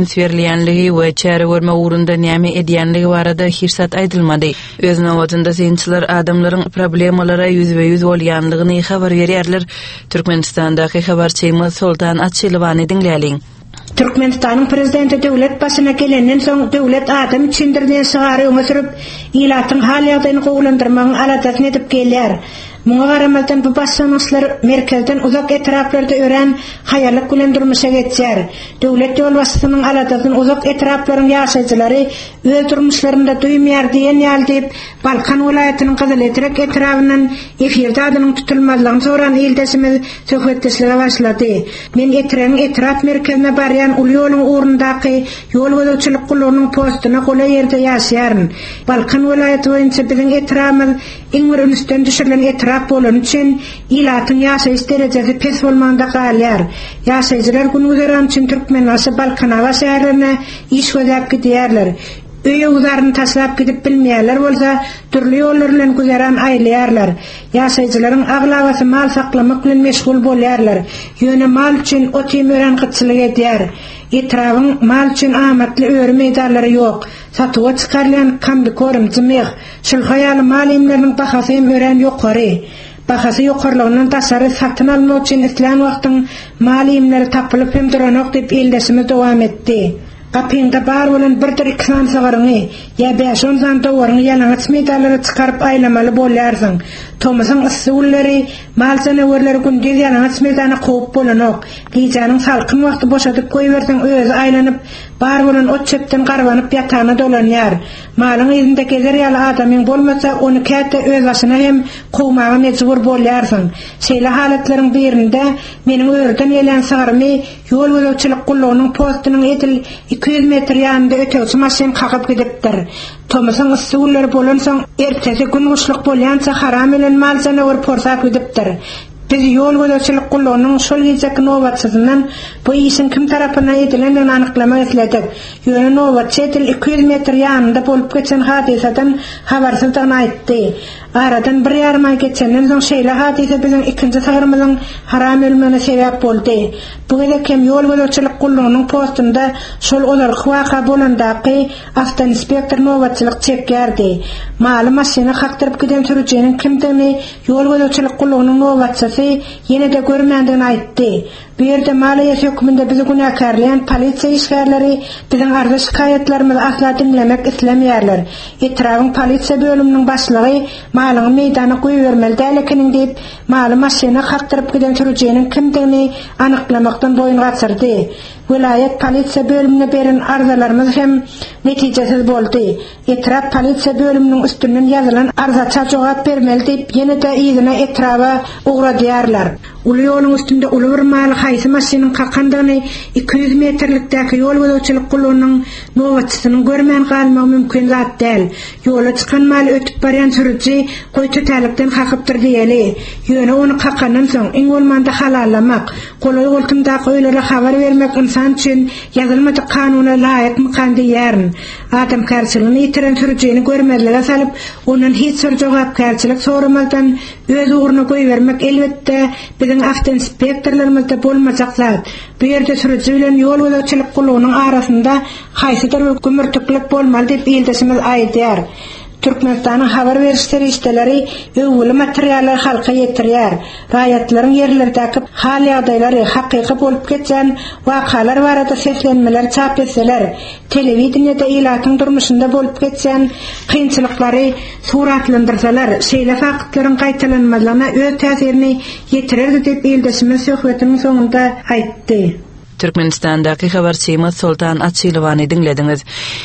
ödünç berilýänligi we çäre görme uğrunda näme edýänligi barada hirsat aýdylmady. Öz nowatynda synçylar adamlaryň problemalara ýüzbe-ýüz bolýanlygyny habar berýärler. Türkmenistandaky habarçymyz Sultan Atçylywany dinläliň. Türkmenistan'ın prezidenti devlet başına gelenden soň devlet adam içindirdiğin sığarı öňe sürüp ilatın hal ýagdaýyny gowlandyrmagyň alatasyn edip gelýär. Muňa garamazdan bu başlanmaçlar merkezden uzak etraplarda ören haýarlyk bilen durmuşa geçýär. Döwlet ýol başçysynyň alatasyny uzak etraplaryň ýaşaýjylary öz durmuşlarynda duýmaýar diýen ýalyp Balkan welaýatynyň Gyzyletrek etrapyndan efirde adynyň tutulmalygyny soran ýeldesimiz söhbetleşlere başlady. Men etreň etrap merkezine barýan uly ýoluň uğrundaky ýol gözegçilik gularynyň postuna gola ýerde ýaşaýaryn. Balkan welaýaty boýunça biziň etrapymyz iň ünsden düşürilen etrap bolan üçin ilatyň ýaşaýyş derejesi pes bolmanda galýar. Ýaşaýjylar günügeran üçin Türkmenbaşy Balkanawa şäherlerine iş gözäp gidýärler. Öýe uzaryny taşlap gidip bilmeýärler bolsa, türli ýollar bilen güzeran aýlaýarlar. Ýaşaýjylaryň aglawasy mal saklamak bilen meşgul bolýarlar. Ýöne mal üçin otym ören gyçylyk edýär. Etrawyň mal üçin amatly öýre meýdanlary ýok. Satyga çykarlan kamdy körüm jymyk. Şol haýaly mal emleriniň bahasy ören ýokary. Bahasy ýokarlygyndan taşary satyn almak üçin islan wagtyň mal emleri tapylyp hem duranok diýip eldesimi dowam etdi. Kapynda bar bolan bir tir iksan sagaryny, ýa beş on zan towaryny ýalaňaç medallary çykaryp aýlamaly bolýarsyň. Tomasyň usullary, mal janawarlary gündüz ýalaňaç medany gowy bolanok. Gijanyň salkyn wagty boşadyp goýbersiň özi aýlanyp, bar bolan ot çepden garwanyp ýatana dolanýar. Malyň ýerinde gezer ýaly adamyň bolmasa, ony käte öz başyna hem gowmaga mejbur bolýarsyň. Şeýle halatlaryň birinde meniň öýrden ýelen sagarmy ýol gözegçilik gularynyň postunyň etil iki yüz metr ýanynda ötesi maşyn kakyp gidipdir. Tomasyň usullary bolan soň ertesi gün guşluk bolýança haram bilen mal janawar porsap gidipdir. Biz ýol gözegçilik gularynyň şol ýetek nowatçysyndan bu işin kim tarapyna edilendigini anyklamak isledik. Ýöne nowatçy etil iki yüz metr ýanynda bolup geçen hadisadan habarsyzdygyny aýtdy. Aradan bir ýarym ay geçenden soň şeýle hadise biziň ikinji sagarymyzyň haram ölmegine sebäp boldy. Bu gede kem ýol gözegçilik gularynyň postunda şol olar waka bolandaky avtoinspektor nowatçylyk çekýärdi. Maly maşyna hakdyryp giden sürüjiniň kimdigini ýol gözegçilik gularynyň nowatçysy ýene-de görmendigini aýtdy. Bu ýerde maly ýaş höküminde bizi günäkärleýän polisiýa işgärleri biziň arza şikaýetlerimizi asla dinlemek islemýärler. Etrawyň polisiýa bölüminiň başlygy malyň meýdana goýbermeli dälekiniň diýip maly maşyna hakdyryp giden sürüjiniň kimdigini anyklamakdan boýun gaçyrdy. Vilayet polisiýa bölümine beren arzalarymyz hem netijesiz boldy. Etrap polisiýa bölüminiň üstünden ýazylan arzaça jogap bermeli diýip ýene-de ýygyna etrawa ugradyarlar. Uly ýoluň üstünde uly bir mal haýsy maşynyň kakandygyny iki yüz metrlikdäki ýol gözegçilik gularynyň nowatçysynyň görmän galmagy mümkin zat däl. Ýola çykan mal ötüp barýan sürüji goýty tälikden hakypdyr diýeli. Ýöne ony kakandan soň iň bolmanda halallamak, golay goltymdaky öýlere habar bermek insan üçin ýazylmady kanuna laýykmy kandyýaryn. Adam karşylygyny ýitiren sürüjini görmezlige salyp, onuň hiç bir jogapkärçilik soramazdan öz uğruna goýbermek elbetde biziň avtoinspektorlarymyzda bolmajak zat. Bu ýerde sürüji bilen ýol gözegçilik gularynyň arasynda haýsydyr gümürtüklik bolmaly diýip ýeldesimiz aýdýar. Türkmenistanyň habar berişleri işleri öwüli materiallar halka ýetirýär. Raýatlaryň ýerlerdäki hal ýagdaýlary hakyky bolup geçen wakalar barada seslenmeler çap etseler, telewizionyada ilatyň durmuşynda bolup geçen kynçylyklary suratlandyrsalar, şeýle fakatlaryň gaýtalanmalygyna öz täsirini ýetirirdi diýip ýeldesimiz söhbetiniň soňunda aýtdy. Türkmenistandaky habarçymyz Sultan Atçylywany dinlediňiz.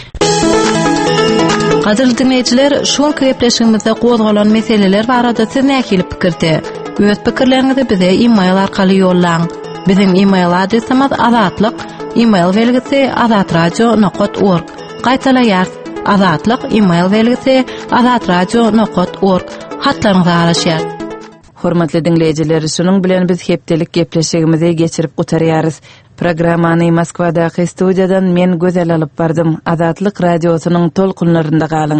Gaderli dinleyijiler, şol kirepleşigimizde gozgalan meseleler barada siz näkili pikirde? Öz pikirleriňizi bize e-mail arkaly ýollaň. Biziň e-mail adresimiz azatlyk, e-mail belgisi azatradio nokta org. Gaýtaýar, azatlyk e-mail belgisi azatradio nokta org. Hatlaryňyzy araşýar. Hormatly dinleyijiler, şunuň bilen biz hepdelik gepleşigimizi geçirip gutarýarys. Programmany Moskwadaky studiýadan men gözel alyp bardym. Azatlyk radiosynyň tolkunlarynda galyň.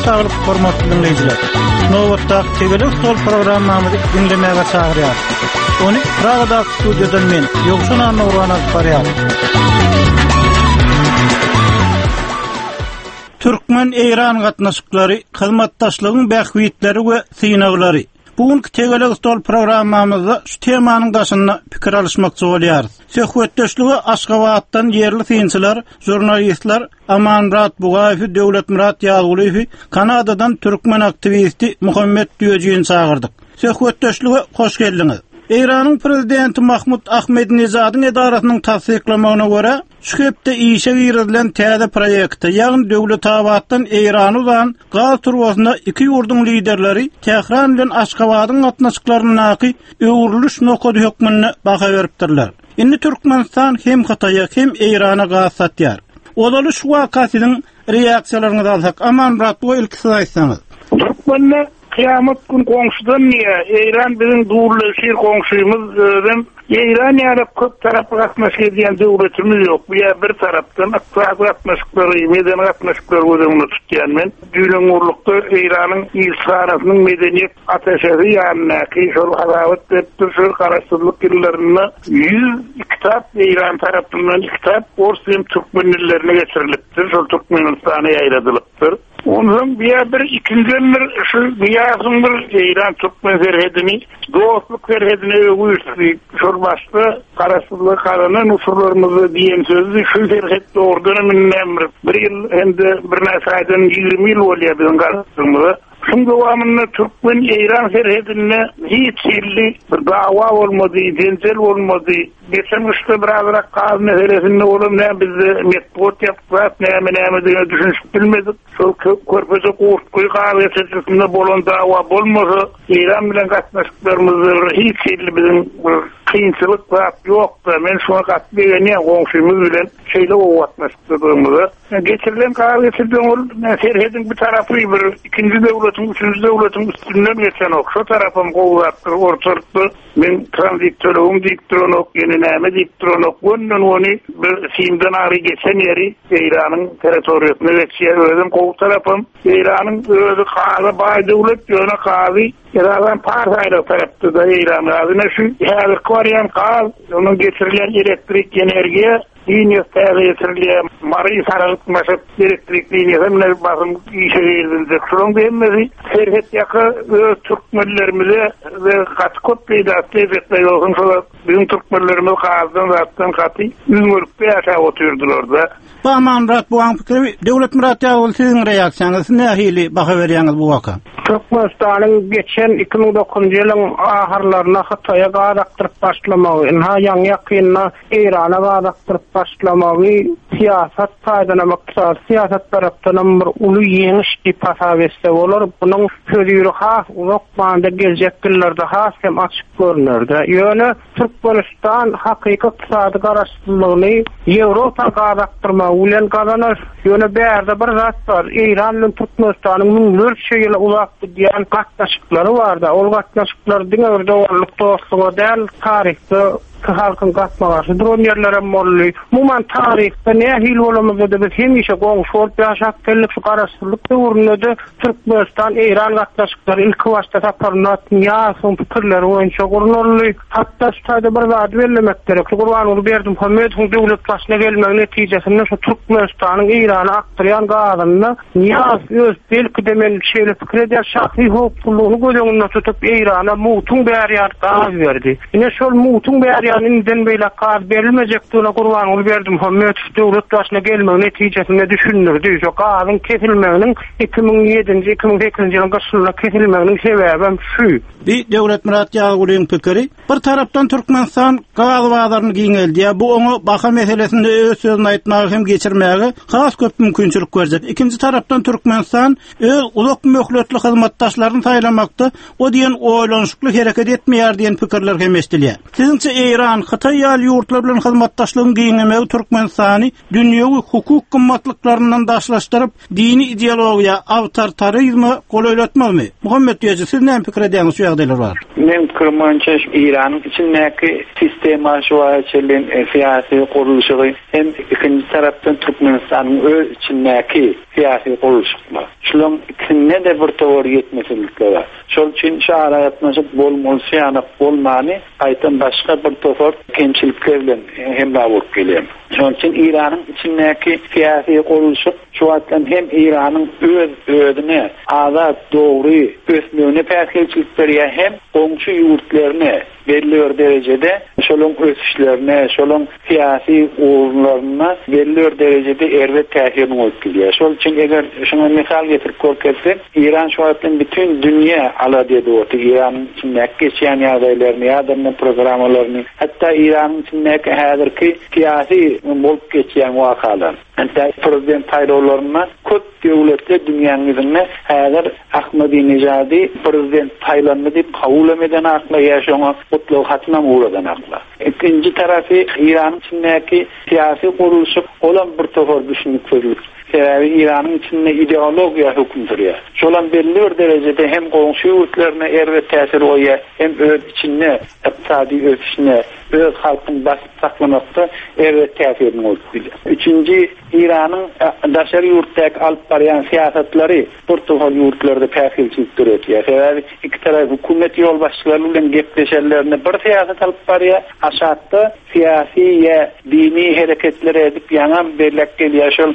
saglyk hormatly dinleyijiler. Nowatda Tegelik Stol programmamyzy dinlemäge çagyrýar. Onu Pragada studiodan men Ýogşan Nurwana barýar. Türkmen-Eýran gatnaşyklary, hyzmatdaşlygyň bähwitleri we synaglary. Bugünkü Tegelik Stol programmamyzda şu temanyň daşyna pikir alışmakçy bolýarys. Söhbetdeşligi Aşgabatdan yerli synçylar, jurnalistler Amanrat Bugaýew, Döwletmurat Ýagulyw, Kanadadan türkmen aktivisti Muhammed Düýejiň çagyrdyk. Söhbetdeşligi hoş geldiňiz. Eýranyň prezidenti Mahmud Ahmednejadyň edarasynyň tasdiklamagyna görä, şu hepde işe girilen täze proýekte, ýagny döwlet abatdan Eýran ulan gaz turwasyna iki ýurduň liderleri Tehran bilen Aşgabatyň gatnaşyklaryna öwrülüş nokady hökmüne baha beripdirler. Indi Türkmenistan hem Hataýa hem Eýrana gaz satýar. Olaly şu wakatynyň reaksiýalaryny alsak, Amanrat bu ilk saýsaňyz. Türkmenler kıyamet gün komşudan niye? Eýran bizim duurlaşır komşumuz. Eýran ýa-da köp tarapy gatnaşyk edýän döwletimiz ýok. Bu ýa bir tarapdan aktyw gatnaşyklary, meden gatnaşyklary gözüňde tutýan men. Düýlen urlukda Eýranyň ilsarasynyň medeniýet ateşeri ýa-da şol halawat diýip şu garaşdyrlyk ýyllaryna yüz kitap Eýran tarapyndan kitap Orsym türkmenlerine geçirilipdir. Şol Türkmenistana ýaýradylypdyr. Onun bir bir ikinci şu Niyazındır Eýran Türkmen serhedini dostluk serhedine öwürdi. Şol başda karasızlık karana nusurlarımızı diýen sözü şu serhedde ordunun emri. Bir ýyl hem de bir näsaýdan ýygrimi ýyl bolýar bizim karasızlığımızda. Şun dowamında Türkmen Eýran serhedine hiç ýylly bir dawa bolmady, denzel bolmady. Geçenmişde birazrak gaz meselesinde olam ne bizde metbot yapsak ne ne diye düşünüp bilmedik. Şol körpeze gurtky gaz meselesinde bolan dawa bolmasa Eýran bilen gatnaşyklarymyzy hiç ýylly bizim kıyınçılık yok da men şuna katlayana komşumuz bilen şeyle ovatmışdığımızı. Geçirilen karar geçirdiğim ol, serhedin bir tarafı bir ikinci devletin, üçüncü devletin üstünden geçen ok. Şu tarafım kovattır, ortalıkta men transiktörüm diktron ok, yeni neme diktron ok. Bunun onu bir simden ağrı geçen yeri Eýranyň teritoriyasına geçiyor. Özüm kov tarafım Eýranyň özü kaza bay devlet yöne kazi Eýran partayla tarafta da Eýran gazına şu ýa-da Koreýan gaz, onun getirilen elektrik energiýa linia getirilen mary saralyk maşyp elektrik liniýasy basym işe girildi. Şonuň bilen serhet ýaky türkmenlerimize we gatkot peýda tebekde ýolun şol bizim türkmenlerimiz gazdan zatdan gaty ümürlikde ýaşap otyrdylar da. Bu Amanrat bu pikiri Döwletmurat Ýagulyw siziň reaksiýaňyz nähili baha berýäňiz bu waka? Türkmenistan'ın geçen iki bin dokuzuncu yılın ahırlarına Hataýa gazaktyryp başlamagy, ha ýaňy ýakynna Eýrana gazaktyryp başlamagy siyasat taýdanamak, siyasat tarapdan bir uly ýeňiş dipasa besse bolar. Bunyň sözüri has uzak banda geljek ýylllarda has hem açyk görünürdi. Ýöne Türkmenistan hakyky ykdysady garaşdyrlygyny Ýewropa gazaktyrma ulen gazanır. Ýöne bärde bir zat bar. Eýran bilen Türkmenistanyň müňlerçe ýyl uzak diýen gatnaşyklary bar da. Ol gatnaşyklar diňe dowamlyk dostluğa däl tarihde halkın gatmagy dron ýerlere molly. Muman tarihde nähili bolamyzda biz hemişe goňşy bolup ýaşap geldik şu garaşdyrlyk döwründe Türkmenistan Eýran gatnaşyklary ilk başda taparnat ýa-da pikirleri oýunça gurulurly. Hatda şaýda bir zat bellemek gerek. Gurban ol berdim Muhammedow döwlet başyna gelmek netijesinde şu Türkmenistanyň Eýrana aktyrýan gazyny ýa öz belki de men şeýle pikir edýär şahsy hukuklugyny gözüňde tutup Eýrana mutuň berýär gaz berdi. Ine şol mutuň berýär ýanynden beýle gaz berilmejekdigine gurban ol berdim Muhammedow döwlet başyna gelmek netijesinde düşünürdi. Şu gazyň kesilmeginiň iki bin ýedinji iki bin sekizinji ýylyň başynda kesilmeginiň sebäbi şu. Bir Döwletmurat Ýagulyň pikiri, bir tarapdan Türkmenistan gaz bazaryny giňeldi. Bu onu baha meselesinde öz sözüni aýtmagy hem geçirmäge has köp mümkinçilik görjek. İkinji tarapdan Türkmenistan öz uzak möhletli hyzmatdaşlaryny taýlamakda o diýen oýlanşykly hereket etmeýär diýen pikirler hem eşdilýär. Siziňçe Eýran Hataýa ýurtlar bilen hyzmatdaşlygyny giňemegi Türkmenistany dünýäwi hukuk gymmatlyklarynyň daşlaşdyryp dini ideologiýa, awtoritarizmy goýulatmalymy? Muhammed Ýazy, siz näme pikir edýäňiz şu ýagdaýlar bar? Men kirmança İran içindäki sistema şu açylan siyasi guruluşy hem ikinci tarapdan Türkmenistanyň öz içindäki siyasi guruluşlar. Şolun ikisine de bir towar yetmeselikler var. Şol üçin şaharatnaşyp bolmaly, ýanyk bolmany aýtan başga bir towar kemçilikler bilen hem bolup gelýär. Şol üçin İranyň içindäki siyasi guruluşy şu atlan hem İranyň öz özüne azat, dogry ösmegine päsgelçilik berýär hem goňşy ýurtlaryna belli derecede şolun ösüşlerine, şolun siyasi uğurlarına belli derecede erwe täsirini ötkülýär. Şol üçin eger şuna misal getirip görkezsek, İran şu atlan bütün dünýä ala dedi o. İran'ın içindäki geçýän ýagdaýlaryny, ýa-da programmalaryny, hatda İran'ın içindäki häzirki siyasi bolup geçýän wakalar. Hatta prezident taýdawlaryna köp döwletler dünýäniň üzerine häzir Ahmadinejady prezident taýlandy diýip kabul etmeden akla ýaşaňa mutlu hatna uğradan akla. İkinci tarafı İran'ın içindäki siyasi guruluşy olan bir towar düşünüklik. Sebebi İran'ın içinde ideologiya hüküm sürüyor. Şolan belli bir derecede hem komşu ýurtlaryna erwe täsir goýar, hem öz içinde iqtisadi ösüşine, öz halkyn basyp saklamakda erwe täsirini goýar. Üçinji İran'ın daşary ýurtdaky alyp barýan siýasatlary bir towar ýurtlarda päsgelçilik türetýär. Sebebi iki tarap hökümet ýol başçylary bilen gepleşenlerine bir siýasat alyp barýar, aşatda siyasi ýa dini hereketler edip ýaňa berlek gelýär. Şol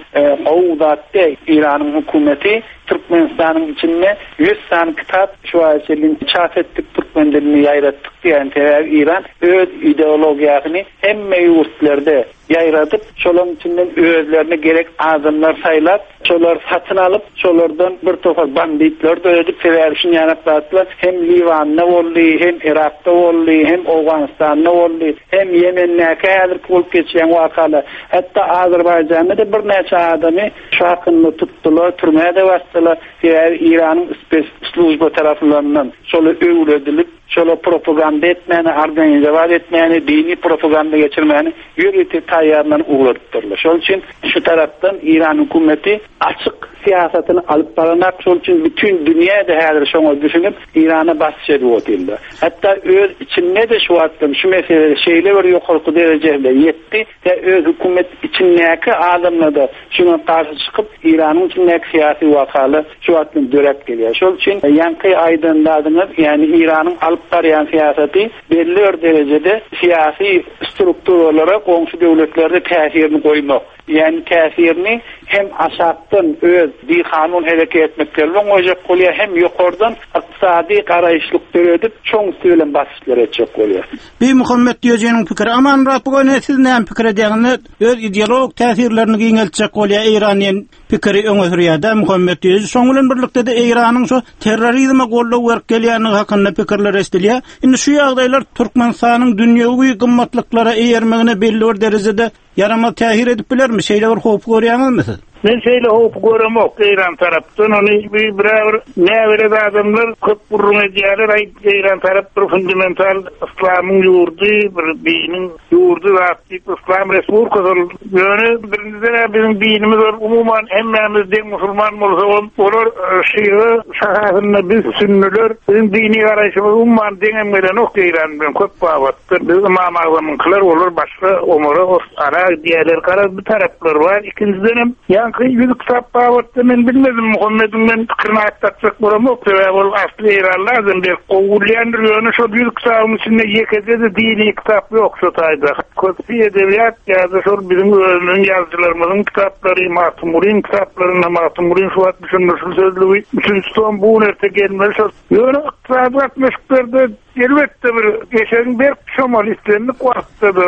Udatda İran'ın hükümeti Türkmenistan'ın içinde yüz san kitap şu açılın çap ettik, Türkmenlerini yayrattık diyen terer İran öz ideologiýasyny hemme ýurtlarda yayratıp şolun içinden özlerine gerek adamlar saylap şolar satın alıp şolardan bir tofar banditler de edip teverişin yanaklatlar hem Livan'da bolly hem Irak'ta bolly hem Awganistan'da bolly hem Yemen'de kädir bolup geçýän wakalar hatta Azerbaýjanda da bir neçe adamy şu hakynda tutdular, türmäde bastdylar. İran'ın spesifik taraflarından şolu öwredilip şolu propaganda etmeni, organize etmeni, dini propaganda geçirmeni yürütü tayyarlarını uğradıptırlar. Şol için şu taraftan İran hükümeti açık siyasetini alıp baranak, şol için bütün dünyada her şonu düşünüp İran'a basış ediyorlar. Hatta öz içinde de şu atlam, şu meselede şeyler yukarı derecede yetti ve öz hükümet içindeki adamla da şuna karşı çıkıp İran'ın içindeki siyasi vakalı şu atlam dörek geliyor. Şol için yankı aydınladınız, yani İran'ın alıp baryan siyaseti belli bir derecede siyasi struktur olarak komşu devletlerde täsirini koymak. Yani täsirini hem aşatdan öz di kanun hareket etmeklerle olacak oluyor, hem yukarıdan iqtisadi garaýşlyk beredip çoň söýlen basışlar etjek oluyor. Bir Muhammed Ýazynyň pikiri, aman Rabbim goýna siz näme pikir edýäňiz? Öz ideolog täsirlerini giňeltjek bolýar Iranyň pikiri öňe sürýär. Muhammed Ýazy şoň bilen birlikde de Iranyň şu terrorizme gollap berip gelýäni hakynda pikirler esdilýär. Indi şu ýagdaýlar Türkmenistanyň dünýäwi gymmatlyklara eýermegine belli bir derecede yarama täsir edip bilermi? Şeýle bir hop görýäňizmi siz? Men şeýle hop göremok İran tarapdan, onu bir bir näwere adamlar köp burun edýärler, aýt İran tarap bir fundamental İslamyň ýurdy, bir diniň ýurdy we İslam respublikasyny ýöne birinciden bizim dinimiz umuman hemmemiz de musulman bolsa olar şeýle şahatyny biz sünniler bizim dini garaýşymyz umuman deňemeden ok İran bilen köp wagtdyr biz imam azamynklar olar başga omara ara diýerler karar bir taraplar var. İkinciden yankı yüzük kitap bağırttı, men bilmedim Muhammed'in ben fikrini ayttatsak boramok ve ol asli İran lazım der. Kovulyandır şu yüzük kitabın içinde yekede de dini kitap yok şu tayda. Kötü edebiyat yazı şu bizim özünün yazıcılarımızın kitapları, Mahtumur'in kitaplarına Mahtumur'in şu at düşünmüşsün sözlüğü bütün son bu nerte gelmeli şu. Yönü iktisadat meşklerde elbette bir geçen bir şomalistlerini kuarttadı.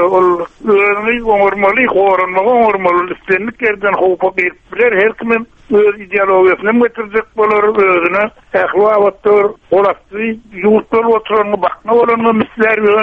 Özünü onurmalı, korunmalı, onurmalı listlerini kerden hopa gelipler. Her kimin öz ideologiyasını getirecek bolar özüne. Ehli avattır, olası, yurtlar oturanı bakma olanı misler yönü.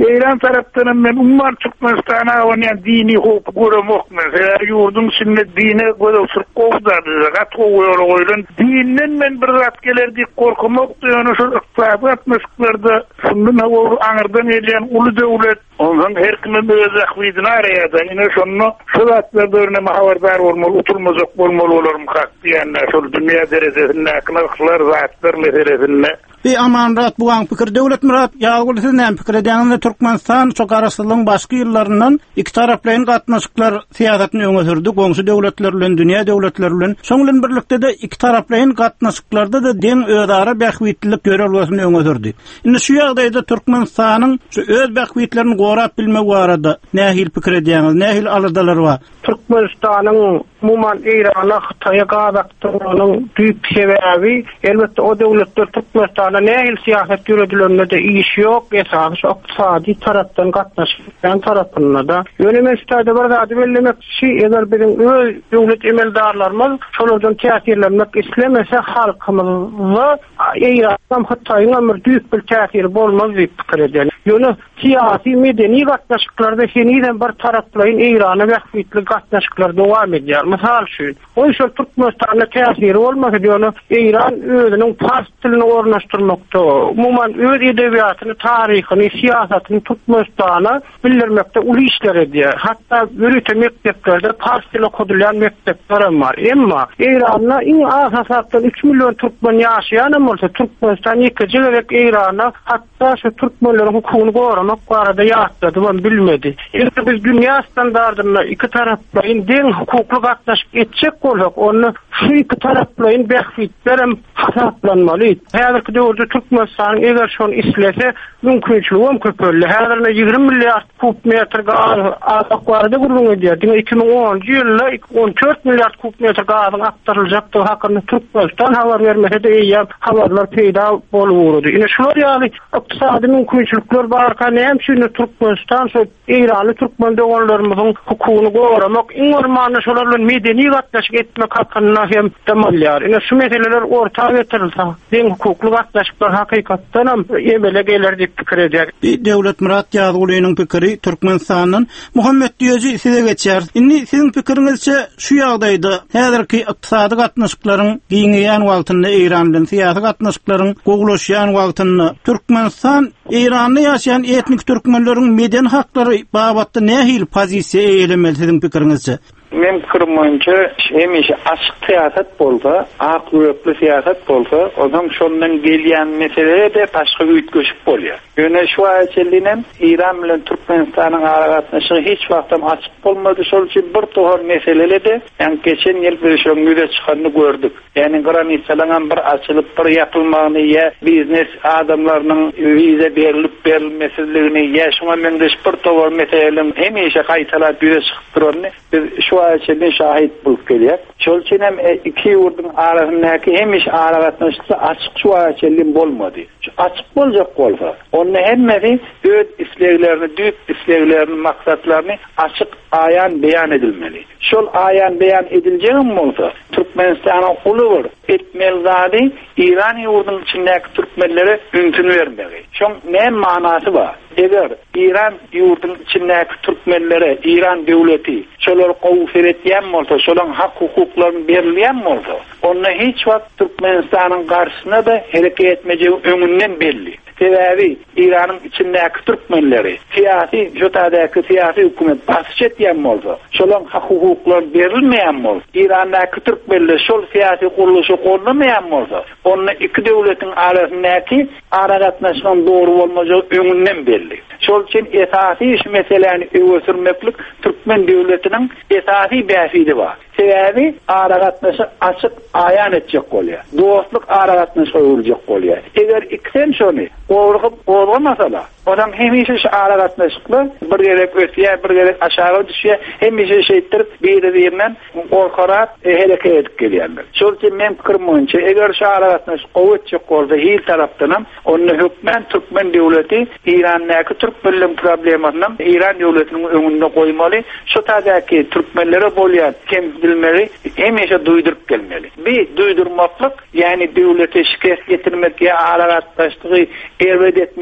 İran taraftan men ummar Türkmenistan'a oynayan dini hukuk göremok mesela yurdun içinde dine göre sırkovdadı. Gat koyuyorlar. Dinden men bir rat gelerdi korkmak diyor şu iqtisat meskelerde şundan hava anırdan gelen ulu devlet ondan her kimin öz ahvidine arayada. Yine şunu şu zatlarına muhaberdar olmalı, oturmazak olmalı olurum hak diyenler şu dünya derecesinde akıllar zatlar meselesinde. Bir amanrat bu an pikir devlet murat yağgulysyn hem pikir edýände Türkmenistan çok araslygyň başky ýyllaryndan iki taraplaryň gatnaşyklar siýasatyny öňe sürdi. Goňşy döwletler bilen, dünýä döwletleri bilen. Şoň bilen birlikde de iki taraplaryň gatnaşyklarda da deň öýdara bähwitlik görelgeşini öňe sürdi. Indi şu ýagdaýda Türkmenistanyň şu öz bähwitlerini gorap bilmek barada nähil pikir edýäňiz, nähil aladalar bar? Türkmenistanyň muman Irana Xitayga gadaktyranyň düýp sebäbi elbetde o döwletler Türkmenistana nähil siýasat ýüredilerinde de iş ýok, esasy iqtisadi tarapdan gatnaşan tarapynda da ýönemek istedi bir zady bellemekçi eger biziň öz döwlet emeldarlarymyz şolardan täsirlenmek islemese halkymyzga Iran Xitaýyň bir düýp bir täsiri bolmaz diýip pikir edýär. Ýöne siýasy medeni gatnaşyklarda şeniden bir taraplaryň Irana bähwitli gatnaşyklar dowam edýär. Mysal üçin, o şu Türkmenistana täsiri bolmasa diýany Iran özüniň fars dilini ornaşdyrmakda, umuman öz edebiýatyny, taryhyny, siýasatyny Türkmenistana bildirmekde uly işler edýär. Hatda ýürüte mekteplerde fars dili okudylýan mektepler bar. Emma Iranda iň asasatdan üç milyon türkmen ýaşaýan bolsa Türkmenistan ýekiji gerek Irana hatda şu türkmenleriň hukukyny goramak barada ýatdy, bunu bilmedi. Indi biz dünýä standardyna iki taraplaryň deň hukukly gatnaşyk etjek bolsak, onu şu iki taraplaryň bähwitlerim hasaplanmaly. Häzirki döwürde Türkmenistan eger şonu islese mümkinçiligi hem köpelli. Häzirde ýygrimi milliard kub metr gaz akwarda gurulun edýär. iki ming onunçy ýylda on dört milliard kub metr gazyň aktaryljakdy hakyny Türkmenistan habar bermese de ýa habarlar peýda bolupdy. Ine şular ýaly iqtisady mümkinçilikler barka näme şunu Türkmenistan şu Irany türkmen döwletlerimiziň hukukyny goramak, iň ormany şolar bilen medeni gatnaşyk etmek hakyna hem tamallar. Ine şu meseleler ortaga getirilse, deň hukukly gatnaşyklar hakykatdan hem emele geler diýip pikir edýär. Döwlet Murat Ýagulynyň pikiri Türkmenistanyň Muhammed diýeji size geçer. Indi siziň pikiringizçe şu ýagdaýda häzirki iqtisady gatnaşyklaryň giňeýän wagtynda Iran bilen siýasy gatnaşyklaryň goglaşýan wagtynda Türkmenistan Iranda ýaşaýan etnik türkmenleriň meden haklary babatda nähil pozisiýa eýlemeli siziň pikiringizçe? Men pikirim boýunça hemişe açyk siýasat bolsa, aklyply siýasat bolsa, ondan şondan gelýän meselelere de başga üýtgeşip bolýar. Ýöne şu aýatçylygynam İran bilen Türkmenistanyň aragatnaşygy hiç wagtdan açyk bolmady. Şol üçin bir tohar meselelerde, ýani geçen ýyl bir şoň ýüze çykanyny gördük. Ýani graniçalanan bir açylyp bir ýapylmagyny ýa biznes adamlarynyň wiza berilip berilmesiligini ýa şoňa meňdeş bir tohar meselelerim hemişe gaýtalap ýüze çykyp durany. Biz şu aýatçylygyň şahit bolup gelýär. Şol üçin hem iki ýurdun arasyndaky hemiş aragatnaşykda açyk şu aýatçylygyň bolmady. Açyk boljak bolsa, onu hemmesi öz isleglerini, düýp isleglerini, maksatlaryny açyk aýan beýan edilmeli. Şol aýan beýan ediljeňi bolsa, Türkmenistanyň uly etmeli zady İran ýurdunyň içindäki türkmenlere üntün bermeli. Şoň näme manasy bar? Eger İran ýurdunyň içindäki türkmenlere İran döwleti şolar gowfur etýän bolsa, şolaryň hak hukuklaryny berilýän bolsa, onu hiç wagt Türkmenistanyň garşyna da hereket etmejegi öňünden belli. Sebebi İran'ın içindeki Türkmenleri siyasi, jotadaki siyasi hükümet basış etyen oldu. Şolun hak hukuklar verilmeyen oldu. İran'daki Türkmenler şol siyasi kuruluşu korunmayan oldu. Onun iki devletin arasındaki aragatnaşmanın doğru olmayacağı önünden belli. Şol için esasi iş meselelerini öğüsürmeklik Türkmen devletinin esasi behfidi var. Sebebi aragatnaşı açık ayan edecek oluyor. Dostluk aragatnaşı olacak oluyor. Eğer ikisen şunu Oğurlup oğurlamasa adam hemişe şu aragatnaşıklar bir gerek ötüye, bir gerek aşağı düşüye, hemişe şeyittirip bir yerinden korkarak e, hareket edip geliyorlar. Şol için men pikirim boyunca eğer şu aragatnaşık kovutacak olsa hil taraftan onun hükmen Türkmen devleti İran'daki Türkmenlerin problematinden İran devletinin önünde koymalı. Şu tadaki Türkmenlere bolyan temsilleri hemişe duydurup gelmeli. Bir duydurmaklık yani devlete şikayet getirmek ya aragatnaşıklığı ervet etmeklik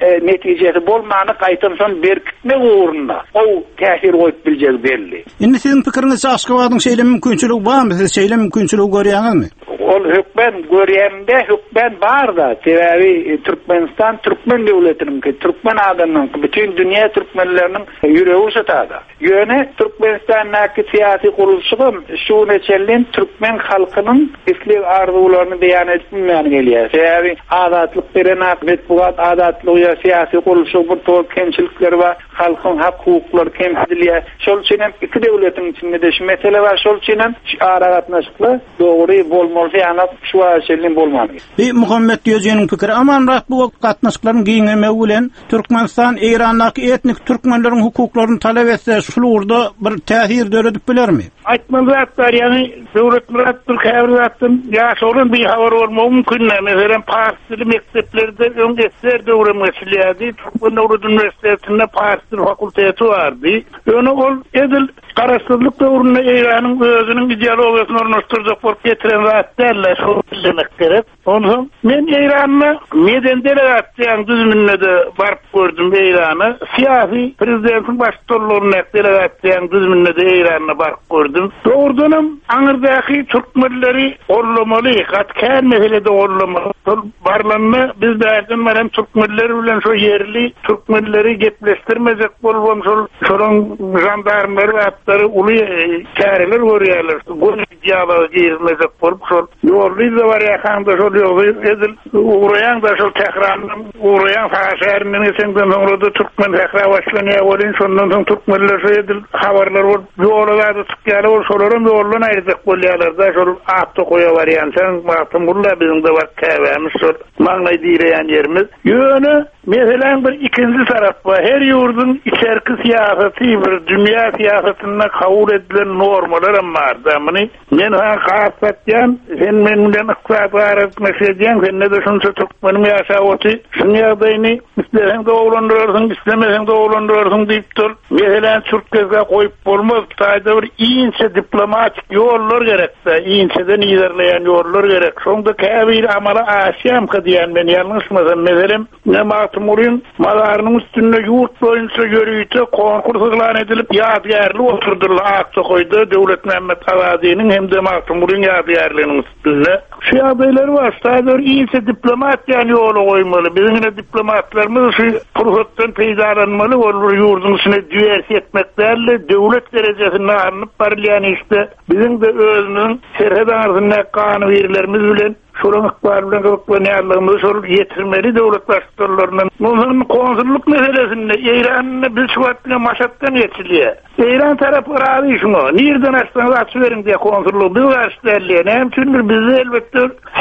e, neticesi bolmany gaýtymsan berkitme uğrunda o täsir goýup biljek belli. Indi sizin pikiriňizçe Aşgabatyň şeýle mümkinçiligi barmy? Siz şeýle mümkinçiligi görýäňizmi? Ol hükmen görýände hükmen bar da. Sebebi Türkmenistan Türkmen döwletiniň, Türkmen adamyň, bütün dünýä türkmenleriniň ýüregi şetada. Ýöne Türkmenistandaky syýasy gurulşygy şu neçelin türkmen halkynyň islew arzularyny beýan etmän gelýär. Sebebi azatlyk beren matbuat azatlygy ýa syýasy gurulşygy bir tor kemçilikleri we halkyň hak hukuklary kemdilýär. Şol üçin hem iki döwletiň içinde de şu mesele bar. Şol üçin hem aragatnaşykly dogry bolmaly ýa-ni şu şeýle bolmaly. Bir Muhammed Ýöjeniň pikiri aman rahat bu gatnaşyklaryň giňeme bilen Türkmenistan Eýrandaky etnik türkmenleriň hukuklaryny talap etse şol urda bir täsir döredip bilermi? Aýtmalar ýani döwletler Türkiýe ýaşaryň bir habar bolmagy mümkin. Meselem Parisli mekteplerde öňgesler döwre meselesi Türkmen Döwlet Üniversitetinde Parisli fakulteti bardy. Ýöne ol edil garaşdyrlyk döwründe Eýranyň özüniň ideologiýasyny ornaşdyrjak bolup getiren zatlar şol bilmek gerek. Ondan men Eýranyň meden delegatsiýasyň düzümine de barıp gördüm Eýrany. Syýasy prezidentiň başçylygyna delegatsiýasyň düzümine de Eýranyna barıp gördüm. Doğrudanam aňyrdaky türkmenleri orlamaly, gatkan meselede orlamaly. Barlanma biz derdim hem türkmenleri bilen şu yerli türkmenleri gepleştirmejek bolbam şol şoň jandarmlar we atları uly käreler görýärler. Bu diýalyga girmejek bolup şol ýolly da bar ýakanda şol ýoly edil uğrayan da şol Tehran'dan uğrayan şäheriniň içinden orada türkmen häkra başlanýar bolýan şondan soň türkmenler edil habarlar bolup ýollarda çykýar bol şolaryň ýoluna aýryjak bolýarlar da şol atdy goýa barýan sen wagtym bulla bizim de bar käbämiz şol maňlay diýýän ýerimiz ýöne meselen bir ikinji tarap bar her ýurdun içerki syýasaty bir dünýä syýasatyna kabul edilen normalar bar da meni men ha gaýtýan sen men bilen iqtisadat meseleden sen ne düşünse türkmenim ýaşawaty şuňa isleýän de oglandyryrsın islemeýän de oglandyryrsın diýip dur meselen Türkiýe'ge goýup bolmaz taýda bir iňçe diplomatik ýollar gerekde iňçeden ýerleýän ýollar gerek şonda käbir amala aşýam diýen men ýalňyşmasam meselem Nematumuryn malarynyň üstünde ýurt boýunça ýörüýte konkurslar edilip ýadgarly oturdurlar akça goýdy döwlet Mehmet Awadiýnyň hem de Nematumuryn ýadgarlygynyň üstünde şu ýagdaýlar var taýda bir iňçe diplomatiýa ýoly goýmaly bizimle diplomatlarymyz şu pursatdan peýdalanmaly bolur ýurdun üstüne düýersi etmek derli döwlet derejesinde arnyp barýan işte bizim de özüniň serhed arzyna kany berilerimiz bilen şoň ykbar bilen goplanýarlygymyzy şol ýetirmeli döwlet başçylarynyň muhim konsulluk meselesinde Eýranyň bir şuwatlyga maşatdan ýetilýär. Eýran tarapy razy şuňa nirden açsaňyz açyp beriň diýe konsulluk bir başçylar hem çünki biz elbetde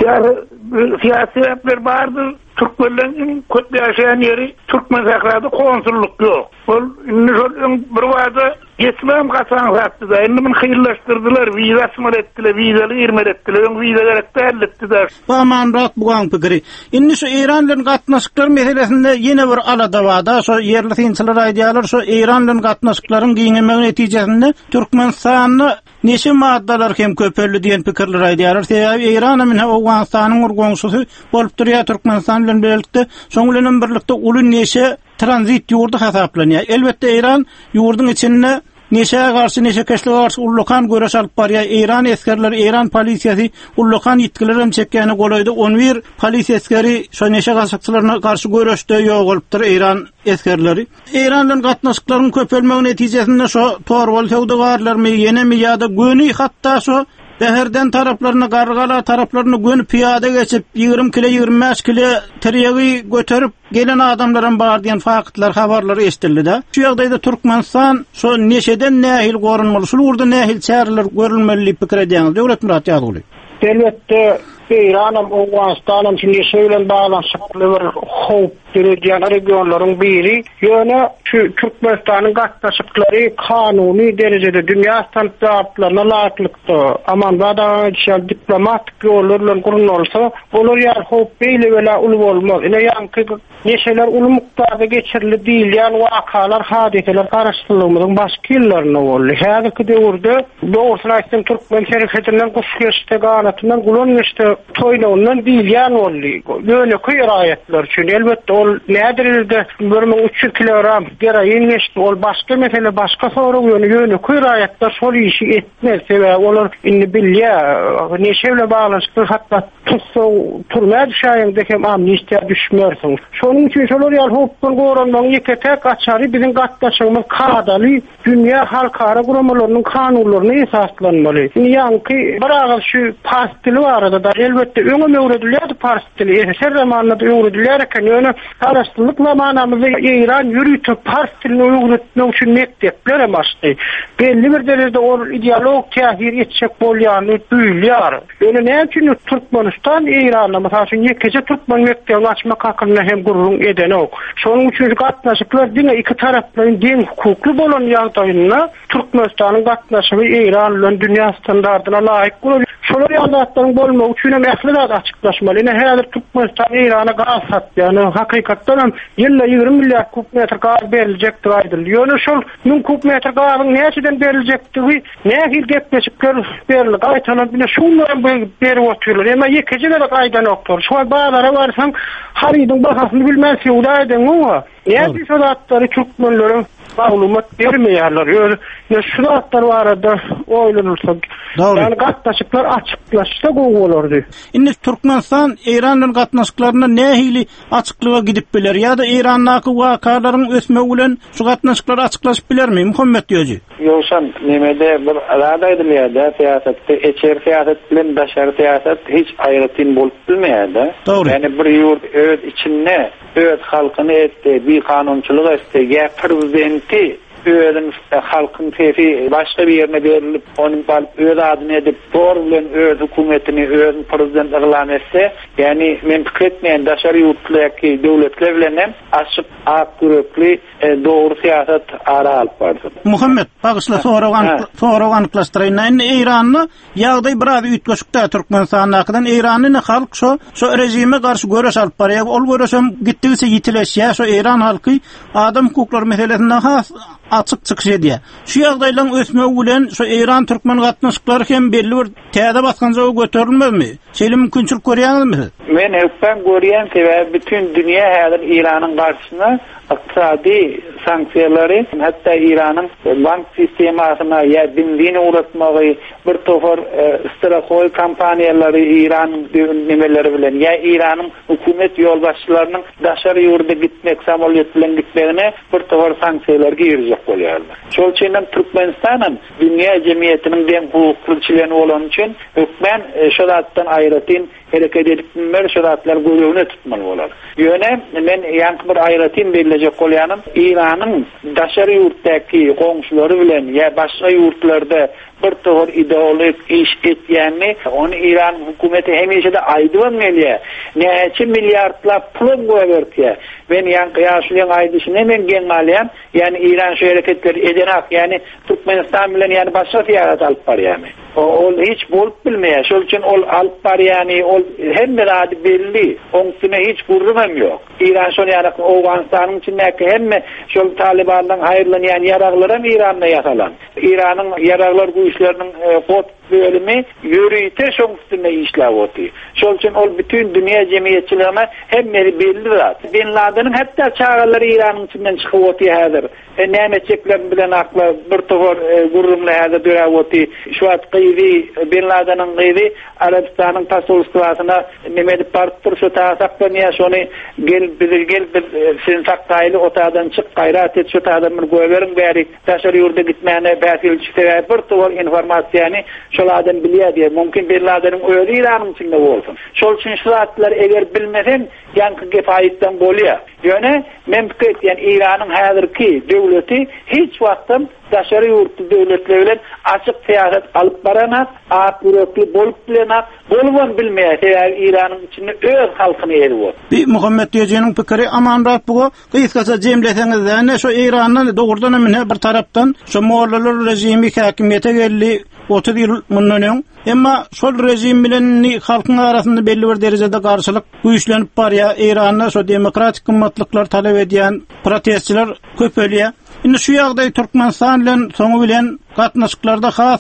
syýasy sebäpler bardyr. Türkmenlerin köp ýaşaýan ýeri Türkmen sakrady konsulluk ýok. Ol indi şol bir wada yetmem gaçan zatdy da indi men hyýrlaşdyrdylar, wiza smar etdiler, wizaly ýermer etdiler, wiza gerek däletdiler. Baman rak bugan pikiri. Indi şu Eýran bilen gatnaşyklar meselesinde ýene bir alada wada, şu ýerli synçylar aýdýarlar, şu Eýran bilen gatnaşyklaryň giňeme netijesinde Türkmenistanyny neçe maddalar hem köpelli diýen pikirler aýdýarlar. Sebebi Eýran men Awganystanyň urganşysy bolup durýar Türkmenistan bilen birlikde, şoň bilen birlikde uly neçe tranzit ýurdy hasaplanýar. Elbetde Eýran ýurdun içinde neçe garşy neçe keşle garşy ullukan göreş alyp barýar. Eýran eskerleri, Eýran polisiýasy ullukan ýetkilerini çekýäni golaýdy. on bir polisiýa eskeri şo neçe gaçakçylaryna garşy göreşde ýok bolupdyr Eýran eskerleri. Eýran bilen gatnaşyklaryň köpelmegi netijesinde şo torwal sowdagarlarmy ýene-mi ýa-da göni hatda şo Beherden taraplarına gargala taraplarını gönüp piyade geçip ýygrym kile ýygrym beş kile terýegi göterip gelen adamlaryň bar diýen fakatlar habarlary eşdildi da. Şu ýagdaýda Türkmenistan şo neşeden nähil gorunmaly, şu urda nähil çäreler görülmeli pikir edýän döwlet murat ýadyly. Elbette Eýranam Awganystanam şimdi şeýlen balanşykly bir howp derejäli regionlaryň biri ýöne şu Türkmenistanyň gatnaşyklary kanuny derejede dünýä standartlaryna laýyklykda aman bada şol diplomatik ýollar bilen gurulsa bolar ýa howp beýle wela uly bolmaz. Ine ýanky neşeler uly mukdarda geçirildi diýilýän wakalar, hadiseler garaşdyrylmyň başky ýerlerine boldy. Häzirki döwürde doğrusyny aýtsam Türkmen şerefetinden gusgeçde ganatynyň gulanmışdy toýlawynyň diýýän boldy. Böyle köýür ayetler üçin elbetde ol nädirde bir ming üç yüz kilogram geraýyn geçdi. Ol başga mesele başga soruň ýöne ýöne köýür ayetler şol işi etmez. Sebäbi olar indi bilýär neşeyle baglanşyk hatda tutsa turmaz şaýyňda hem amnistiýa düşmersiň. Şonuň üçin şolar ýal hukukdan goranmaň ýeketek açary biziň gatnaşygymyz kadaly dünýä halkara guramalarynyň kanunlaryna esaslanmaly. Ýa-ni bir agys şu pars dili barada da elbetde öňe öwredilýär pars dili. Her zamanlarda öwredilýär eken ýöne araşdyrlyk zamanamyzda İran ýürütip pars dilini öwretmek üçin mektepler amaçly. Belli bir derejede o ideolog täsir etjek bolýany duýulýar. Ýöne näme üçin Türkmenistan İran'a mesela ýekece Türkmen mektebi açmak hakyna hem gurrun eden ok. Şonuň üçin gatnaşyklar diňe iki taraplaryň deň hukukly bolan ýagdaýyna Türkmenistanyň gatnaşygy İran bilen dünýä standardyna laýyk bolýar. Şolar ýagdaýlaryň bolmagy üçin hem ähli zat açyklaşmaly. Ine häzir Türkmenistan İran'a gaz satdy. Ýani hakykatdan hem ýylla ýigri milliard kubmetr gaz beriljekdi aýdyldy. Ýöne şol ming kubmetr gazyň näçeden beriljekdigi nähil gepleşipler berildi. Aýtanan bile şunu berip oturýar. Emma ýekece de gaýdan oktor. Şol bazara barsaň harydyň bahasyny bilmän sewdaýdan oňa. Ýa-ni şol atlary Türkmenlere maglumat bermeýärler. Ýöne şu atlar barada oýlanylsa, ýani gatnaşyklar açyklaşsa gowy bolardy. Indi Türkmenistan İran gatnaşyklaryna nähili açyklyga gidip biler ýa-da İrandaky wakalaryň ösmegi bilen şu gatnaşyklar açyklaşyp bilermi? Muhammed diýýär. Ýokşan nemede bir arada edilýär-de siýasatda eçer siýasat bilen daşary siýasat hiç aýratyn bolup bilmeýär-de. Ýani bir ýurt öz içinde öz halkyny etdi, bir kanunçylyk etdi, ýa prezidenti özün halkın tefi başka bir yerine verilip onun öz adını edip doğru bilen öz hükümetini öz prezident ilan etse yani men fikretmeyen daşary ýurtlaryky döwletler bilen açyk akürükli doğru siýasat ara alyp bardy. Muhammed bagysla soragan soragan anyklaşdyryna İranny ýagdaý biraz üýtgeşikde Türkmenistanyňdan İranyň halk şo şo rejime garşy göreş alyp barýar. Ol göreşem gitdigise ýitileşýär. Şo İran halky adam hukuklary meselesinde has açık çıkış ediyor. Şu ýagdaýlaryň ösmegi bilen şu İran Türkmen gatnaşyklary hem belli bir täze basgan jogy göterilmezmi? Şeýle mümkinçilik görýärmi? Men hepden görýän sebäbi bütün dünýä häzir İranyň garşyna iqtisadi sanksiýalary hatda İranyň bank sistemasyna ýa dinini uratmagy bir topar strateji kampaniýalary İran nimeleri bilen ýa İranyň hökümet ýolbaşçylarynyň daşary ýurda gitmek samolyot bilen gitmegine bir topar sanksiýalar girjek bolýar. Şol üçin Türkmenistanyň dünýä jemgyýetiniň dem hukukçylygyny bolan üçin hökmen şol zatdan aýratyn hereket edip mer şeratlar gözüne tutmaly bolar. Ýöne men ýanky bir aýratyn berilejek bolýanym İranyň daşary ýurtdaky goňşulary bilen ýa başga ýurtlarda bir tohur ideologik iş etýänni onu İran hökümeti hemişe de aýdyp gelýär. Näçe milliardlap pul goýberýär. Ben ýanky ýaşlyň aýdyşyny men gen alýan, ýani İran şu hereketleri edenak, ýani Türkmenistan bilen ýani başga siýasat alyp barýarmy? Ol hiç bolup bilmeýär. Şol üçin ol alyp barýany, ol hemme ady belli. Oňsyna hiç gurrumam ýok. İran şol ýani Awganistanyň içindäki hemme şol Talibandan haýyrlanýan ýaraglaram İranda ýasalan. İranyň ýaraglar güýçleriniň got bölümi ýürüýte şoň üstünde işläp otdy. Şol üçin ol bütün dünýä jemgyýetçiligine hemme belli zat. Bin Laden'in hatta çağalary İranyň içinden çykyp otdy häzir. Näme çekler bilen akla bir togor gurrumly häzir dörä otdy. Şu at gyzy Bin Laden'in gyzy Arabistanyň pasolstwasyna näme dip bardyr şu taýsakdan ýa şonu gel bilir gel bir sen saktaýly otadan çyk gaýrat et şu taýdan bir goýberin bäri daşary ýurda gitmäne bäsil çykyp bir togor informasiýany şol adam bilýär diýe mümkin Bin Laden'in öýle İranyň içinde bolsun. Şol üçin şu zatlar eger bilmesen ýanky gep aýtdan bolýar. Ýöne men pikirýän İranyň häzirki döwleti hiç wagtym daşary ýurtly döwletler bilen açyk siýasat alyp baranak, akürükli bolup bilenak, bolwan bilmeýär. Eger İranyň içinde öz halkyny edip. Bir Muhammed diýjeniň pikiri amanrat bu, gysgaça jemleseňiz näme şu İranyň dogrudan emine bir tarapdan şu mollalar rejimi häkimiýete geldi otuz ýyl mundan öň. Emma şol rejim bilen halkyň arasynda belli bir derejede garşylyk güýçlenip barýar. İranda şu demokratik gymmatlyklar talep edýän protestçiler köpelýär. Indi şu ýagdaý Türkmenistan bilen soňu bilen gatnaşyklarda has bir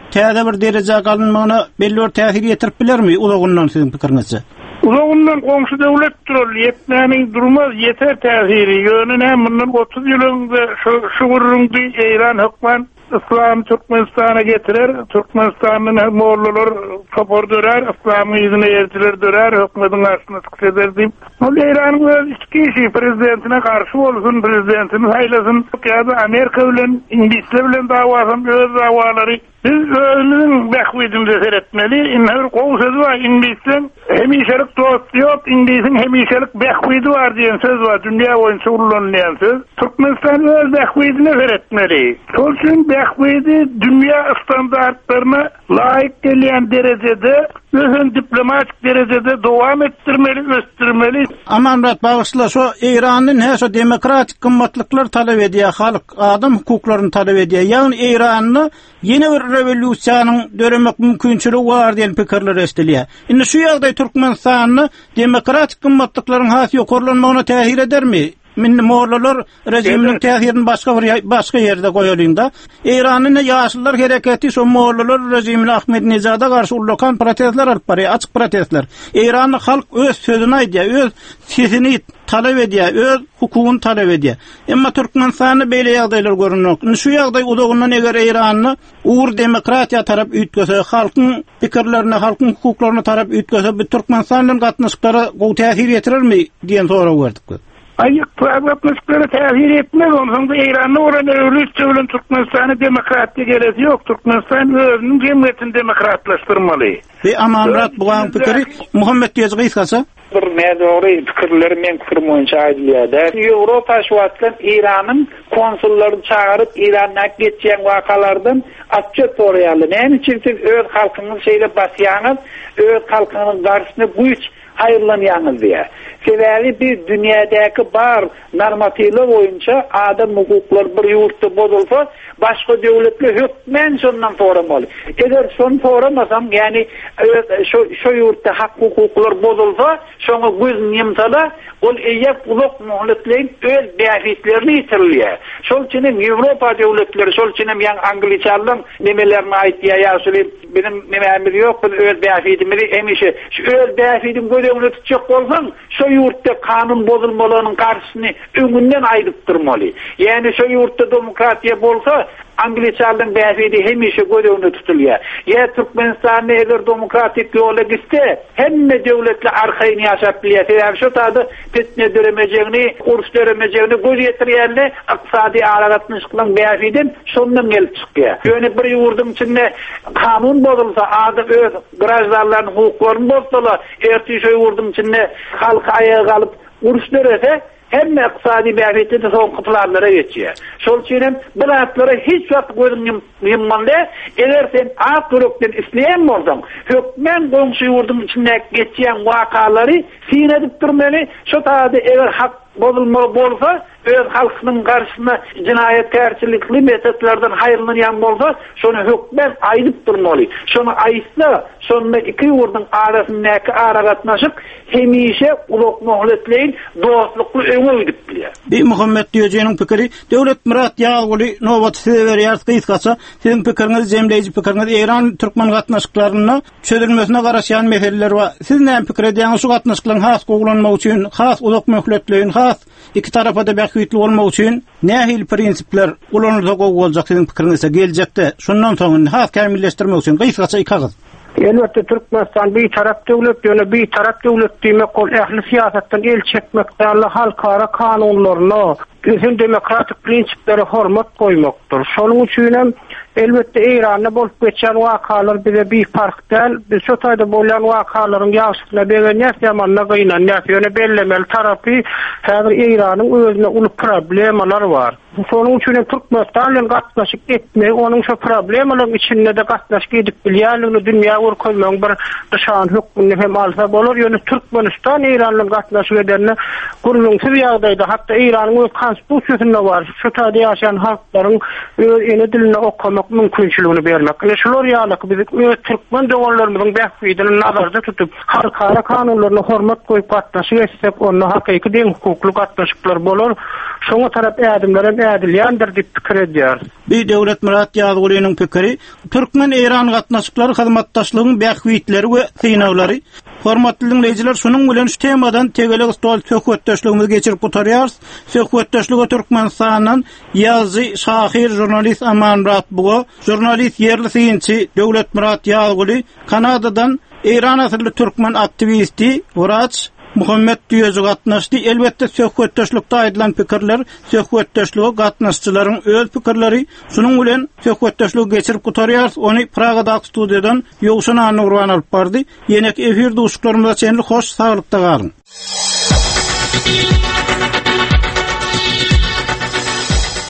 täze bir derejä galynmagyna belli bir täsir ýetirip bilermi? Ulagundan sizin pikiriňizçe? Ulagundan goňşy döwlet durly ýetmäni durmaz ýeter täsiri. Ýöne mundan otuz ýylynda şu şuurundy Eýran hökmen İslam Türkmenistan'a getirir, Türkmenistan'ın moğollar topor dörer, İslam'ı izine yertiler dörer, hükümetin karşısına çıksedir deyip. O İran'ın öz iki kişi prezidentine karşı olsun, prezidentini haylasın. Ya da Amerika bilen, İngilizle bilen davasın, öz davaları. Biz özünün bekvidimizi seyretmeli. İnnedir kol sözü var İngiliz'in. Hemişelik dost yok, İngiliz'in hemişelik bekvidi var diyen söz var. Dünya boyunca kullanılan söz. Türkmenistan öz bekvidini seyretmeli. Sol için bekvidi dünya standartlarına layık gelen derecede, özün diplomatik derecede devam ettirmeli, östürmeli. Aman Murat bağışla, şu İran'ın her şu demokratik kımmatlıklar talep ediyor, halk adam hukuklarını talep ediyor. Yani İran'ı yeni bir revolüsyanın döremek mümkünçülüğü var diyen pikirler estiliyor. Şimdi şu yağda Türkmenistan'ı demokratik kımmatlıkların hası yokorlanmağına tehir eder mi? Min moğollar rejiminin tehirini başka bir başka yerde koyuluyunda. İran'ın yaşlılar hareketi şu moğollar rejimine Ahmedinejad'a karşı ulukan protestler alıp barıyor, açık protestler. İran'ın halk öz sözünü ediyor, öz sesini talep ediyor, öz hukukunu talep ediyor. Ama Türkmenistan'ı böyle yağdaylar görünüyor. Şu yağday uduğundan eğer İran'ı uğur demokratiya taraf ütköse, halkın fikirlerine, halkın hukuklarına taraf ütköse, bir Türkmenistan'ın katnaşıkları o tehir yetirir mi diyen soru verdik. Ayık atmosfere tehir etmez. Onun da İran'ı orada örülüş çevren Türkmenistan'ı demokratya geresi yok. Türkmenistan özünün cemiyetini demokratlaştırmalı. Ve amanrat buğan fikri Muhammed Diyazgı iskasa? Bir ne doğru fikirleri men fikirmoyunca aydılýar. Ýewropa şuwatlan İran'ın konsullaryny çağırıp İran'a geçýän wakalardan açça soraýarly. Näme üçin siz öz halkyňyzy şeýle basýaňyz, öz halkyňyň garşyna güýç hayırlanýaňyz diye. Sebebi bir dünyadaki bar normativler boyunca adam hukuklar bir yurtda bozulsa başka devletler hükmen şondan soramalı. Eğer şonu soramasam yani şu, şu yurtta hak hukuklar bozulsa şonu göz yemsala ol eyyep uluk muhletlerin öz beafitlerini yitirliyor. Şol için Avrupa devletleri, şol için yan Angliçanlığın nemelerine ait ya yaşlı benim nememir yok, öz beafitimi emişe. Şu öz beafitim görevini tutacak olsan şu yurtta kanun bozulmalarının karşısını öňünden aýdyp durmaly. Yani şu yurtta demokratiya bolsa Angliçanlyň bäfidi hemişe görevini tutulýar. Ya Türkmenistan'da eger demokratik ýola gitse hemme devletler arkaýyny ýaşap bilýär. Şu taýda petne döremejegini, urs döremejegini göz ýetirýärler, iqtisadi aragatmışlygyň bäfidin şondan gelip çykýar. Ýöne bir ýurdun içinde kanun bozulsa, ady öz grajdanlaryň hukuklaryny bozsalar, erti şu ýurdun içinde halk ayağa galyp urs dörese hem iqtisadi bäfidi de son kıplarlara geçiyor. Şol için bu hatlara hiç vakt gözüm yemmanda eğer sen ak gruptan isleyen bolsaň, hökmen goňşy ýurdun içinde geçýän wakalary sin edip durmaly. Şu taýda eğer hak bozulmaly bolsa, öz halkynyň garşyna jinayetkerçilikli metodlardan haýrlanýan bolsa, şonu hökmen aýdyp durmaly. Şonu aýtsa, şonda iki ýurdun arasyndaky aragatnaşyk hemişe uluk muhletleýin dostlukly öňe gidip bilýär. Bir Muhammed diýjeniň pikiri, döwlet Murat ýaguly nowat sewer ýartky iskasa, siziň pikiriňiz jemleýici pikiriňiz Eýran türkmen gatnaşyklaryna çözülmesine garaşan meseleler bar. Siz näme pikir edýäňiz şu gatnaşyklaryň has gowlanmagy üçin, has uluk muhletleýin, has iki tarafa da bähüýetli bolmagy üçin nähil prinsipler ulanyrda gowy boljak siziň pikiriňizde geljekde. Şondan soň has kämilleşdirmek üçin gysgaça ikagız. Elbette Türkmenistan bir taraf devlet, yani bir taraf devlet demek ol ehli siyasetden el çekmekde Allah halkara kanunlarına, bizim demokratik prensiplere hormat koymaktır. Şonun üçin elbette İran'da bolup geçen wakalar bize bir fark değil. Biz şu taýda bolan wakaların ýaşyna beren ýaşamanna gynan ýaşyny bellemeli tarapy häzir İran'yň özüne uly problemler var. Şonun üçin Türkmenistan bilen gatnaşyk etmek, onuň şu problemlaryň içinde de gatnaşyk edip bilýärligini dünýä urkoýmagyň bir dışan hukmyny hem alsa bolar. Ýöne Türkmenistan İran bilen gatnaşyk edenne gurulmuşy ýagdaýda hatda İran'yň öz konstitusiyasynda bar. Şu taýda ýaşaýan halklaryň ene dilini okamak mümkinçiligini bermek. Ene şular ýalyk biz türkmen döwletlerimiziň bähwidini nazarda tutup halkara kanunlaryna hormat goýup gatnaşyk etsek, onu hakyky deň hukukly gatnaşyklar bolar. Şoňa tarap ädimlere ädilýändir diýip pikir edýär. Bir Döwlet Murat Ýazgylynyň pikiri, türkmen Eran gatnaşyklary hyzmatdaşlygynyň bähwidleri we synaglary. Hormatly dinleyijiler, şunuň bilen şu temadan tegelik stol söhbetdeşligimizi geçirip gutarýarys. Söhbetdeşligi Türkmenistanyň ýazy şahyr jurnalist Aman Muratbow, jurnalist yerli synçy Döwlet Murat Ýazgyly, Kanadadan Eran asylly türkmen aktivisti Wraç Muhammed Düýözü gatnaşdy. Elbetde söhbetdeşlikde aýdylan pikirler, söhbetdeşligi gatnaşçylaryň öz pikirleri. Şunuň bilen söhbetdeşligi geçirip gutarýarys. Ony Pragadaky studiýadan Ýowşan Anurwan alyp bardy. Ýenek efirde uşuklarymyza çenli hoş, saglykda galyň.